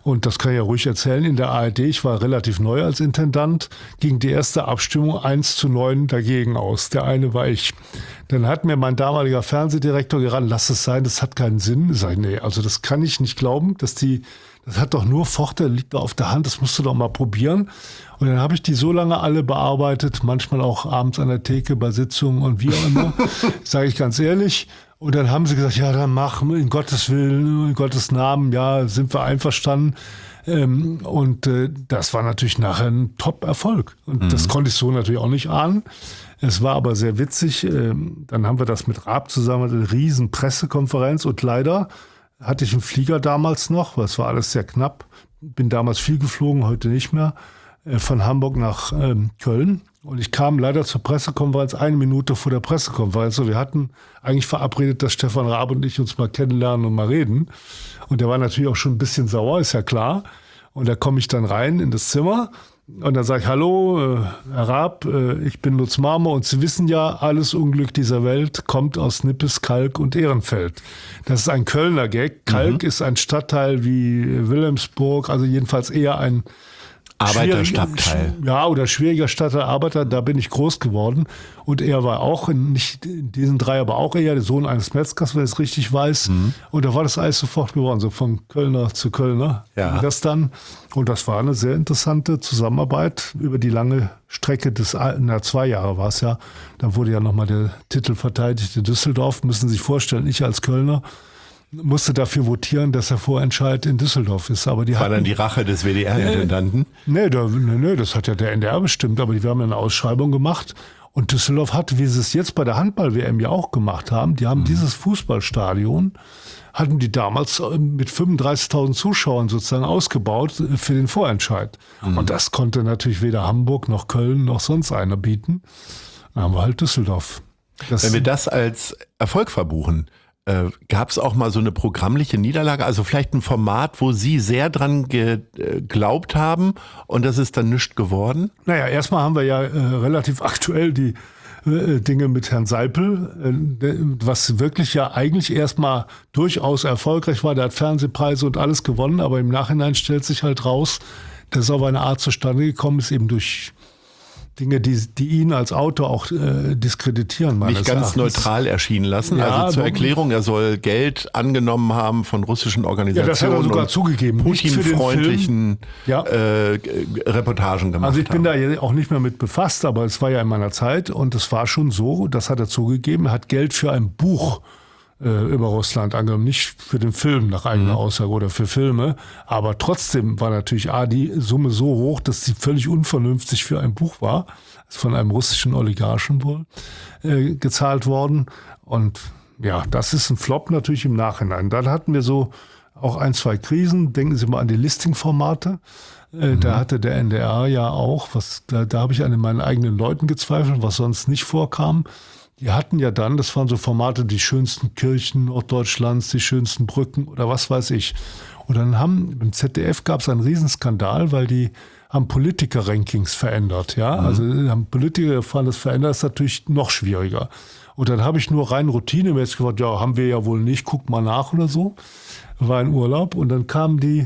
Und das kann ich ja ruhig erzählen, in der A R D, ich war relativ neu als Intendant, ging die erste Abstimmung eins zu neun dagegen aus. Der eine war ich. Dann hat mir mein damaliger Fernsehdirektor geraten, lass es sein, das hat keinen Sinn. Ich sage, nee, also das kann ich nicht glauben, dass die, das hat doch nur Vorteile, liegt doch auf der Hand, das musst du doch mal probieren. Und dann habe ich die so lange alle bearbeitet, manchmal auch abends an der Theke bei Sitzungen und wie auch immer, sage ich ganz ehrlich. Und dann haben sie gesagt, ja, dann mach, in Gottes Willen, in Gottes Namen, ja, sind wir einverstanden. Ähm, und äh, das war natürlich nachher ein Top-Erfolg. Und mhm. das konnte ich so natürlich auch nicht ahnen. Es war aber sehr witzig. Ähm, dann haben wir das mit Raab zusammen, eine riesen Pressekonferenz. Und leider hatte ich einen Flieger damals noch, weil es war alles sehr knapp. Bin damals viel geflogen, heute nicht mehr, äh, von Hamburg nach ähm, Köln. Und ich kam leider zur Pressekonferenz eine Minute vor der Pressekonferenz. Und wir hatten eigentlich verabredet, dass Stefan Raab und ich uns mal kennenlernen und mal reden. Und der war natürlich auch schon ein bisschen sauer, ist ja klar. Und da komme ich dann rein in das Zimmer und dann sage ich, hallo, äh, Herr Raab, äh, ich bin Lutz Marmor und Sie wissen ja, alles Unglück dieser Welt kommt aus Nippes, Kalk und Ehrenfeld. Das ist ein Kölner Gag. Kalk mhm. ist ein Stadtteil wie Wilhelmsburg, also jedenfalls eher ein Arbeiterstadtteil. Ja, oder schwieriger Stadtteil Arbeiter, da bin ich groß geworden. Und er war auch, in, nicht in diesen drei, aber auch eher der Sohn eines Metzgers, wenn ich es richtig weiß. Mhm. Und da war das alles sofort geworden, so von Kölner zu Kölner. Ja. Das dann. Und das war eine sehr interessante Zusammenarbeit über die lange Strecke des, na, zwei Jahre war es ja. Da wurde ja nochmal der Titel verteidigt in Düsseldorf. Müssen Sie sich vorstellen, ich als Kölner musste dafür votieren, dass der Vorentscheid in Düsseldorf ist. Aber die war hatten, dann die Rache des W D R-Intendanten? Nee, da, nee, nee, das hat ja der N D R bestimmt. Aber die haben eine Ausschreibung gemacht. Und Düsseldorf hatte, wie sie es jetzt bei der Handball-W M ja auch gemacht haben, die haben mhm. dieses Fußballstadion, hatten die damals mit fünfunddreißigtausend Zuschauern sozusagen ausgebaut für den Vorentscheid. Mhm. Und das konnte natürlich weder Hamburg noch Köln noch sonst einer bieten. Dann haben wir halt Düsseldorf. Das Wenn wir das als Erfolg verbuchen, Äh, gab es auch mal so eine programmliche Niederlage, also vielleicht ein Format, wo Sie sehr dran geglaubt haben und das ist dann nichts geworden? Naja, erstmal haben wir ja äh, relativ aktuell die äh, Dinge mit Herrn Seipel, äh, was wirklich ja eigentlich erstmal durchaus erfolgreich war. Der hat Fernsehpreise und alles gewonnen, aber im Nachhinein stellt sich halt raus, dass es auf eine Art zustande gekommen ist, eben durch Dinge, die, die ihn als Autor auch äh, diskreditieren. Nicht ganz Erachtens. Neutral erschienen lassen. Ja, also zur Erklärung, er soll Geld angenommen haben von russischen Organisationen. Ja, das hat er sogar zugegeben. Putin-freundlichen ja. äh, Reportagen gemacht. Also ich bin haben. da auch nicht mehr mit befasst, aber es war ja in meiner Zeit und es war schon so, das hat er zugegeben, er hat Geld für ein Buch äh, über Russland angenommen, nicht für den Film nach eigener mhm. Aussage oder für Filme, aber trotzdem war natürlich A, die Summe so hoch, dass sie völlig unvernünftig für ein Buch war, ist von einem russischen Oligarchen wohl äh, gezahlt worden und ja, das ist ein Flop natürlich im Nachhinein. Dann hatten wir so auch ein, zwei Krisen, denken Sie mal an die Listing-Formate, äh, mhm. da hatte der N D R ja auch, was da, da habe ich an meinen eigenen Leuten gezweifelt, was sonst nicht vorkam. Die hatten ja dann, das waren so Formate, die schönsten Kirchen Norddeutschlands, die schönsten Brücken oder was weiß ich. Und dann haben, im Z D F gab es einen Riesenskandal, weil die haben Politiker-Rankings verändert. Ja, mhm. Also haben Politiker erfahren, das verändert ist natürlich noch schwieriger. Und dann habe ich nur rein routinemäßig gesagt, ja, haben wir ja wohl nicht, guck mal nach oder so. War in Urlaub und dann kamen die,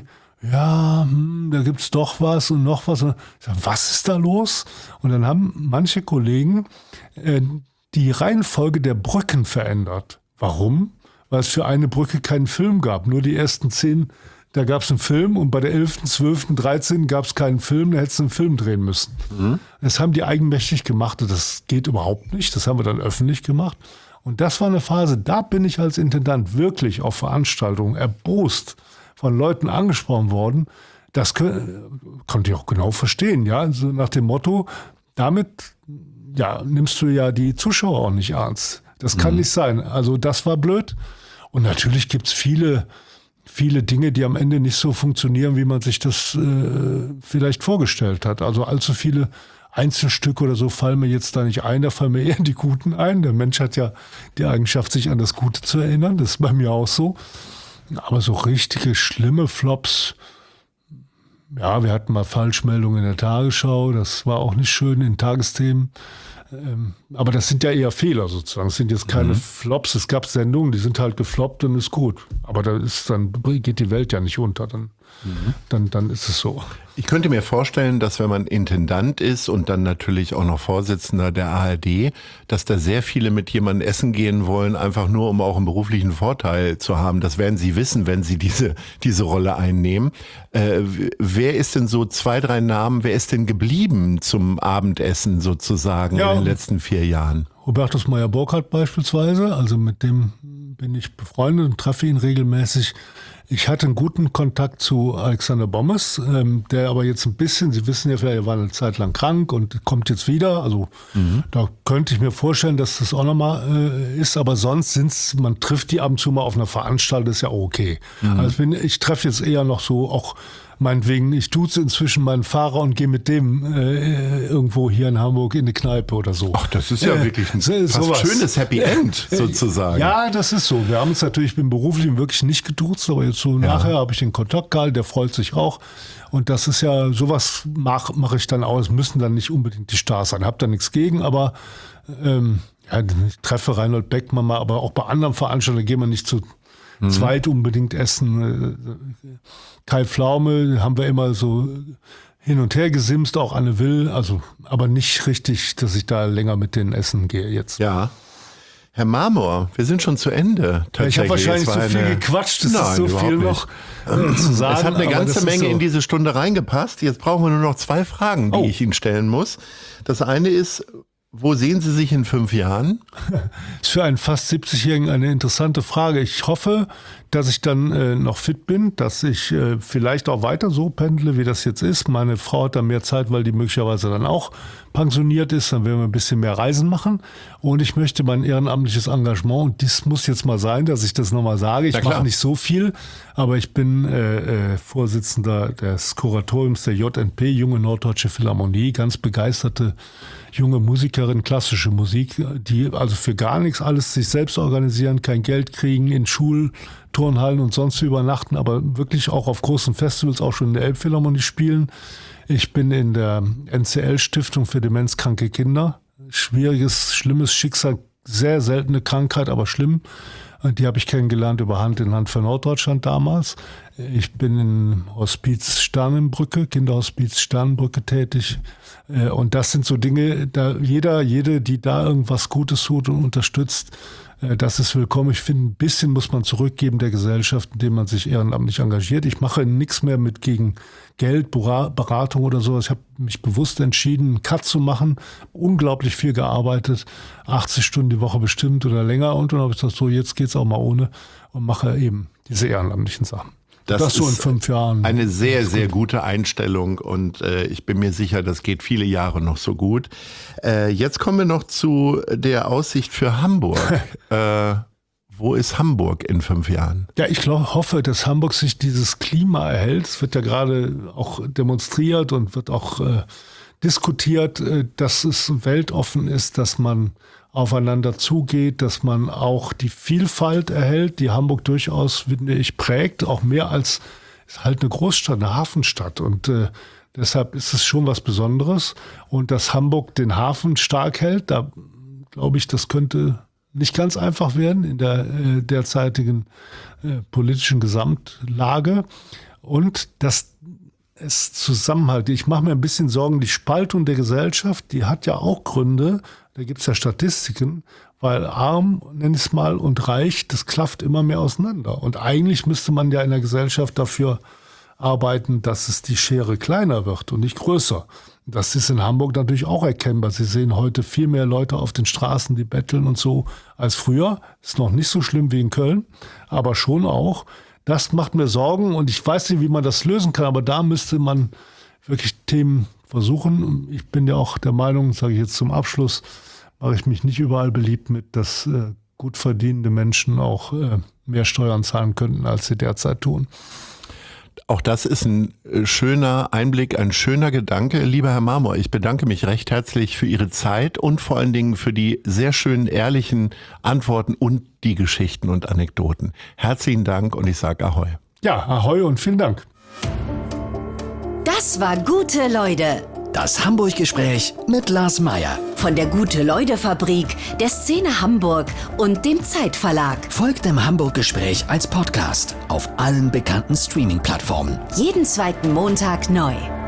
ja, hm, da gibt's doch was und noch was. Und ich sag, was ist da los? Und dann haben manche Kollegen äh, die Reihenfolge der Brücken verändert. Warum? Weil es für eine Brücke keinen Film gab. Nur die ersten zehn, da gab es einen Film und bei der elften, zwölften, dreizehnten gab es keinen Film, da hättest du einen Film drehen müssen. Mhm. Das haben die eigenmächtig gemacht und das geht überhaupt nicht. Das haben wir dann öffentlich gemacht. Und das war eine Phase, da bin ich als Intendant wirklich auf Veranstaltungen erbost von Leuten angesprochen worden. Das konnte ich auch genau verstehen, ja. Also nach dem Motto, damit ja, nimmst du ja die Zuschauer auch nicht ernst. Das kann mhm. nicht sein. Also das war blöd. Und natürlich gibt's viele, viele Dinge, die am Ende nicht so funktionieren, wie man sich das äh, vielleicht vorgestellt hat. Also allzu viele Einzelstücke oder so fallen mir jetzt da nicht ein. Da fallen mir eher die Guten ein. Der Mensch hat ja die Eigenschaft, sich an das Gute zu erinnern. Das ist bei mir auch so. Aber so richtige schlimme Flops, ja, wir hatten mal Falschmeldungen in der Tagesschau. Das war auch nicht schön in Tagesthemen. Ähm, aber das sind ja eher Fehler sozusagen. Es sind jetzt keine mhm. Flops. Es gab Sendungen, die sind halt gefloppt und ist gut. Aber da ist dann geht die Welt ja nicht unter. Dann, mhm. dann, dann ist es so. Ich könnte mir vorstellen, dass wenn man Intendant ist und dann natürlich auch noch Vorsitzender der A R D, dass da sehr viele mit jemandem essen gehen wollen, einfach nur, um auch einen beruflichen Vorteil zu haben. Das werden Sie wissen, wenn Sie diese, diese Rolle einnehmen. Äh, wer ist denn so zwei, drei Namen, wer ist denn geblieben zum Abendessen sozusagen ja, in den letzten vier Jahren? Hubertus Meyer-Burkhardt beispielsweise, also mit dem bin ich befreundet und treffe ihn regelmäßig. Ich hatte einen guten Kontakt zu Alexander Bommes, ähm, der aber jetzt ein bisschen, Sie wissen ja, er war eine Zeit lang krank und kommt jetzt wieder. Also mhm. da könnte ich mir vorstellen, dass das auch nochmal äh, ist. Aber sonst sind's, man trifft die ab und zu mal auf einer Veranstaltung, das ist ja okay. Mhm. Also ich, bin, ich treffe jetzt eher noch so auch meinetwegen, ich duze inzwischen meinen Fahrer und gehe mit dem äh, irgendwo hier in Hamburg in eine Kneipe oder so. Ach, das ist ja äh, wirklich ein fast sowas. schönes Happy End sozusagen. Ja, das ist so. Wir haben uns natürlich im Beruflichen wirklich nicht geduzt, aber jetzt so ja. nachher habe ich den Kontakt gehalten, der freut sich auch. Und das ist ja, sowas mache mach ich dann auch. Es müssen dann nicht unbedingt die Stars sein. Hab da nichts gegen, aber ähm, ja, ich treffe Reinhold Beckmann mal, aber auch bei anderen Veranstaltungen gehen wir nicht zu mhm. zweit unbedingt essen. Kai Pflaume haben wir immer so hin und her gesimst, auch Anne Will, also aber nicht richtig, dass ich da länger mit denen essen gehe jetzt. Ja. Herr Marmor, wir sind schon zu Ende. Ja, ich habe wahrscheinlich so viel eine... gequatscht, es ist so viel nicht. noch äh, zu sagen. Es hat eine ganze Menge so. in diese Stunde reingepasst. Jetzt brauchen wir nur noch zwei Fragen, die oh. ich Ihnen stellen muss. Das eine ist, wo sehen Sie sich in fünf Jahren? Das ist für einen fast siebzigjährigen eine interessante Frage. Ich hoffe, dass ich dann äh, noch fit bin, dass ich äh, vielleicht auch weiter so pendle, wie das jetzt ist. Meine Frau hat dann mehr Zeit, weil die möglicherweise dann auch pensioniert ist. Dann werden wir ein bisschen mehr Reisen machen. Und ich möchte mein ehrenamtliches Engagement, und dies muss jetzt mal sein, dass ich das nochmal sage. Ich mache nicht so viel, aber ich bin äh, äh, Vorsitzender des Kuratoriums der J N P, Junge Norddeutsche Philharmonie, ganz begeisterte junge Musikerin, klassische Musik, die also für gar nichts alles sich selbst organisieren, kein Geld kriegen, in Schulturnhallen und sonst übernachten, aber wirklich auch auf großen Festivals, auch schon in der Elbphilharmonie spielen. Ich bin in der N C L-Stiftung für demenzkranke Kinder. Schwieriges, schlimmes Schicksal, sehr seltene Krankheit, aber schlimm. Die habe ich kennengelernt über Hand in Hand für Norddeutschland damals. Ich bin im Hospiz Sternenbrücke, Kinderhospiz Sternenbrücke tätig. Und das sind so Dinge, da jeder, jede, die da irgendwas Gutes tut und unterstützt, das ist willkommen. Ich finde, ein bisschen muss man zurückgeben der Gesellschaft, indem man sich ehrenamtlich engagiert. Ich mache nichts mehr mit gegen Geld, Beratung oder sowas. Ich habe mich bewusst entschieden, einen Cut zu machen, unglaublich viel gearbeitet, achtzig Stunden die Woche bestimmt oder länger. Und dann habe ich gesagt, so jetzt geht's auch mal ohne und mache eben diese ehrenamtlichen Sachen. Das, das so in fünf Jahren. Eine sehr, sehr gute Einstellung und äh, ich bin mir sicher, das geht viele Jahre noch so gut. Äh, jetzt kommen wir noch zu der Aussicht für Hamburg. äh, wo ist Hamburg in fünf Jahren? Ja, ich glaub, hoffe, dass Hamburg sich dieses Klima erhält. Es wird ja gerade auch demonstriert und wird auch äh, diskutiert, äh, dass es weltoffen ist, dass man aufeinander zugeht, dass man auch die Vielfalt erhält, die Hamburg durchaus, finde ich, prägt, auch mehr als, ist halt eine Großstadt, eine Hafenstadt und äh, deshalb ist es schon was Besonderes und dass Hamburg den Hafen stark hält, da glaube ich, das könnte nicht ganz einfach werden in der äh, derzeitigen äh, politischen Gesamtlage und dass es Zusammenhalt, ich mache mir ein bisschen Sorgen, die Spaltung der Gesellschaft, die hat ja auch Gründe, da gibt es ja Statistiken, weil arm, nenn ich es mal, und reich, das klafft immer mehr auseinander. Und eigentlich müsste man ja in der Gesellschaft dafür arbeiten, dass es die Schere kleiner wird und nicht größer. Das ist in Hamburg natürlich auch erkennbar. Sie sehen heute viel mehr Leute auf den Straßen, die betteln und so, als früher. Ist noch nicht so schlimm wie in Köln, aber schon auch. Das macht mir Sorgen und ich weiß nicht, wie man das lösen kann, aber da müsste man wirklich Themen versuchen. Ich bin ja auch der Meinung, sage ich jetzt zum Abschluss, mache ich mich nicht überall beliebt mit, dass äh, gut verdienende Menschen auch äh, mehr Steuern zahlen könnten, als sie derzeit tun. Auch das ist ein schöner Einblick, ein schöner Gedanke. Lieber Herr Marmor, ich bedanke mich recht herzlich für Ihre Zeit und vor allen Dingen für die sehr schönen, ehrlichen Antworten und die Geschichten und Anekdoten. Herzlichen Dank und ich sage Ahoi. Ja, Ahoi und vielen Dank. Das war Gute Leute. Das Hamburg-Gespräch mit Lars Meier. Von der Gute-Leute-Fabrik, der Szene Hamburg und dem Zeitverlag. Folgt dem Hamburg-Gespräch als Podcast auf allen bekannten Streaming-Plattformen. Jeden zweiten Montag neu.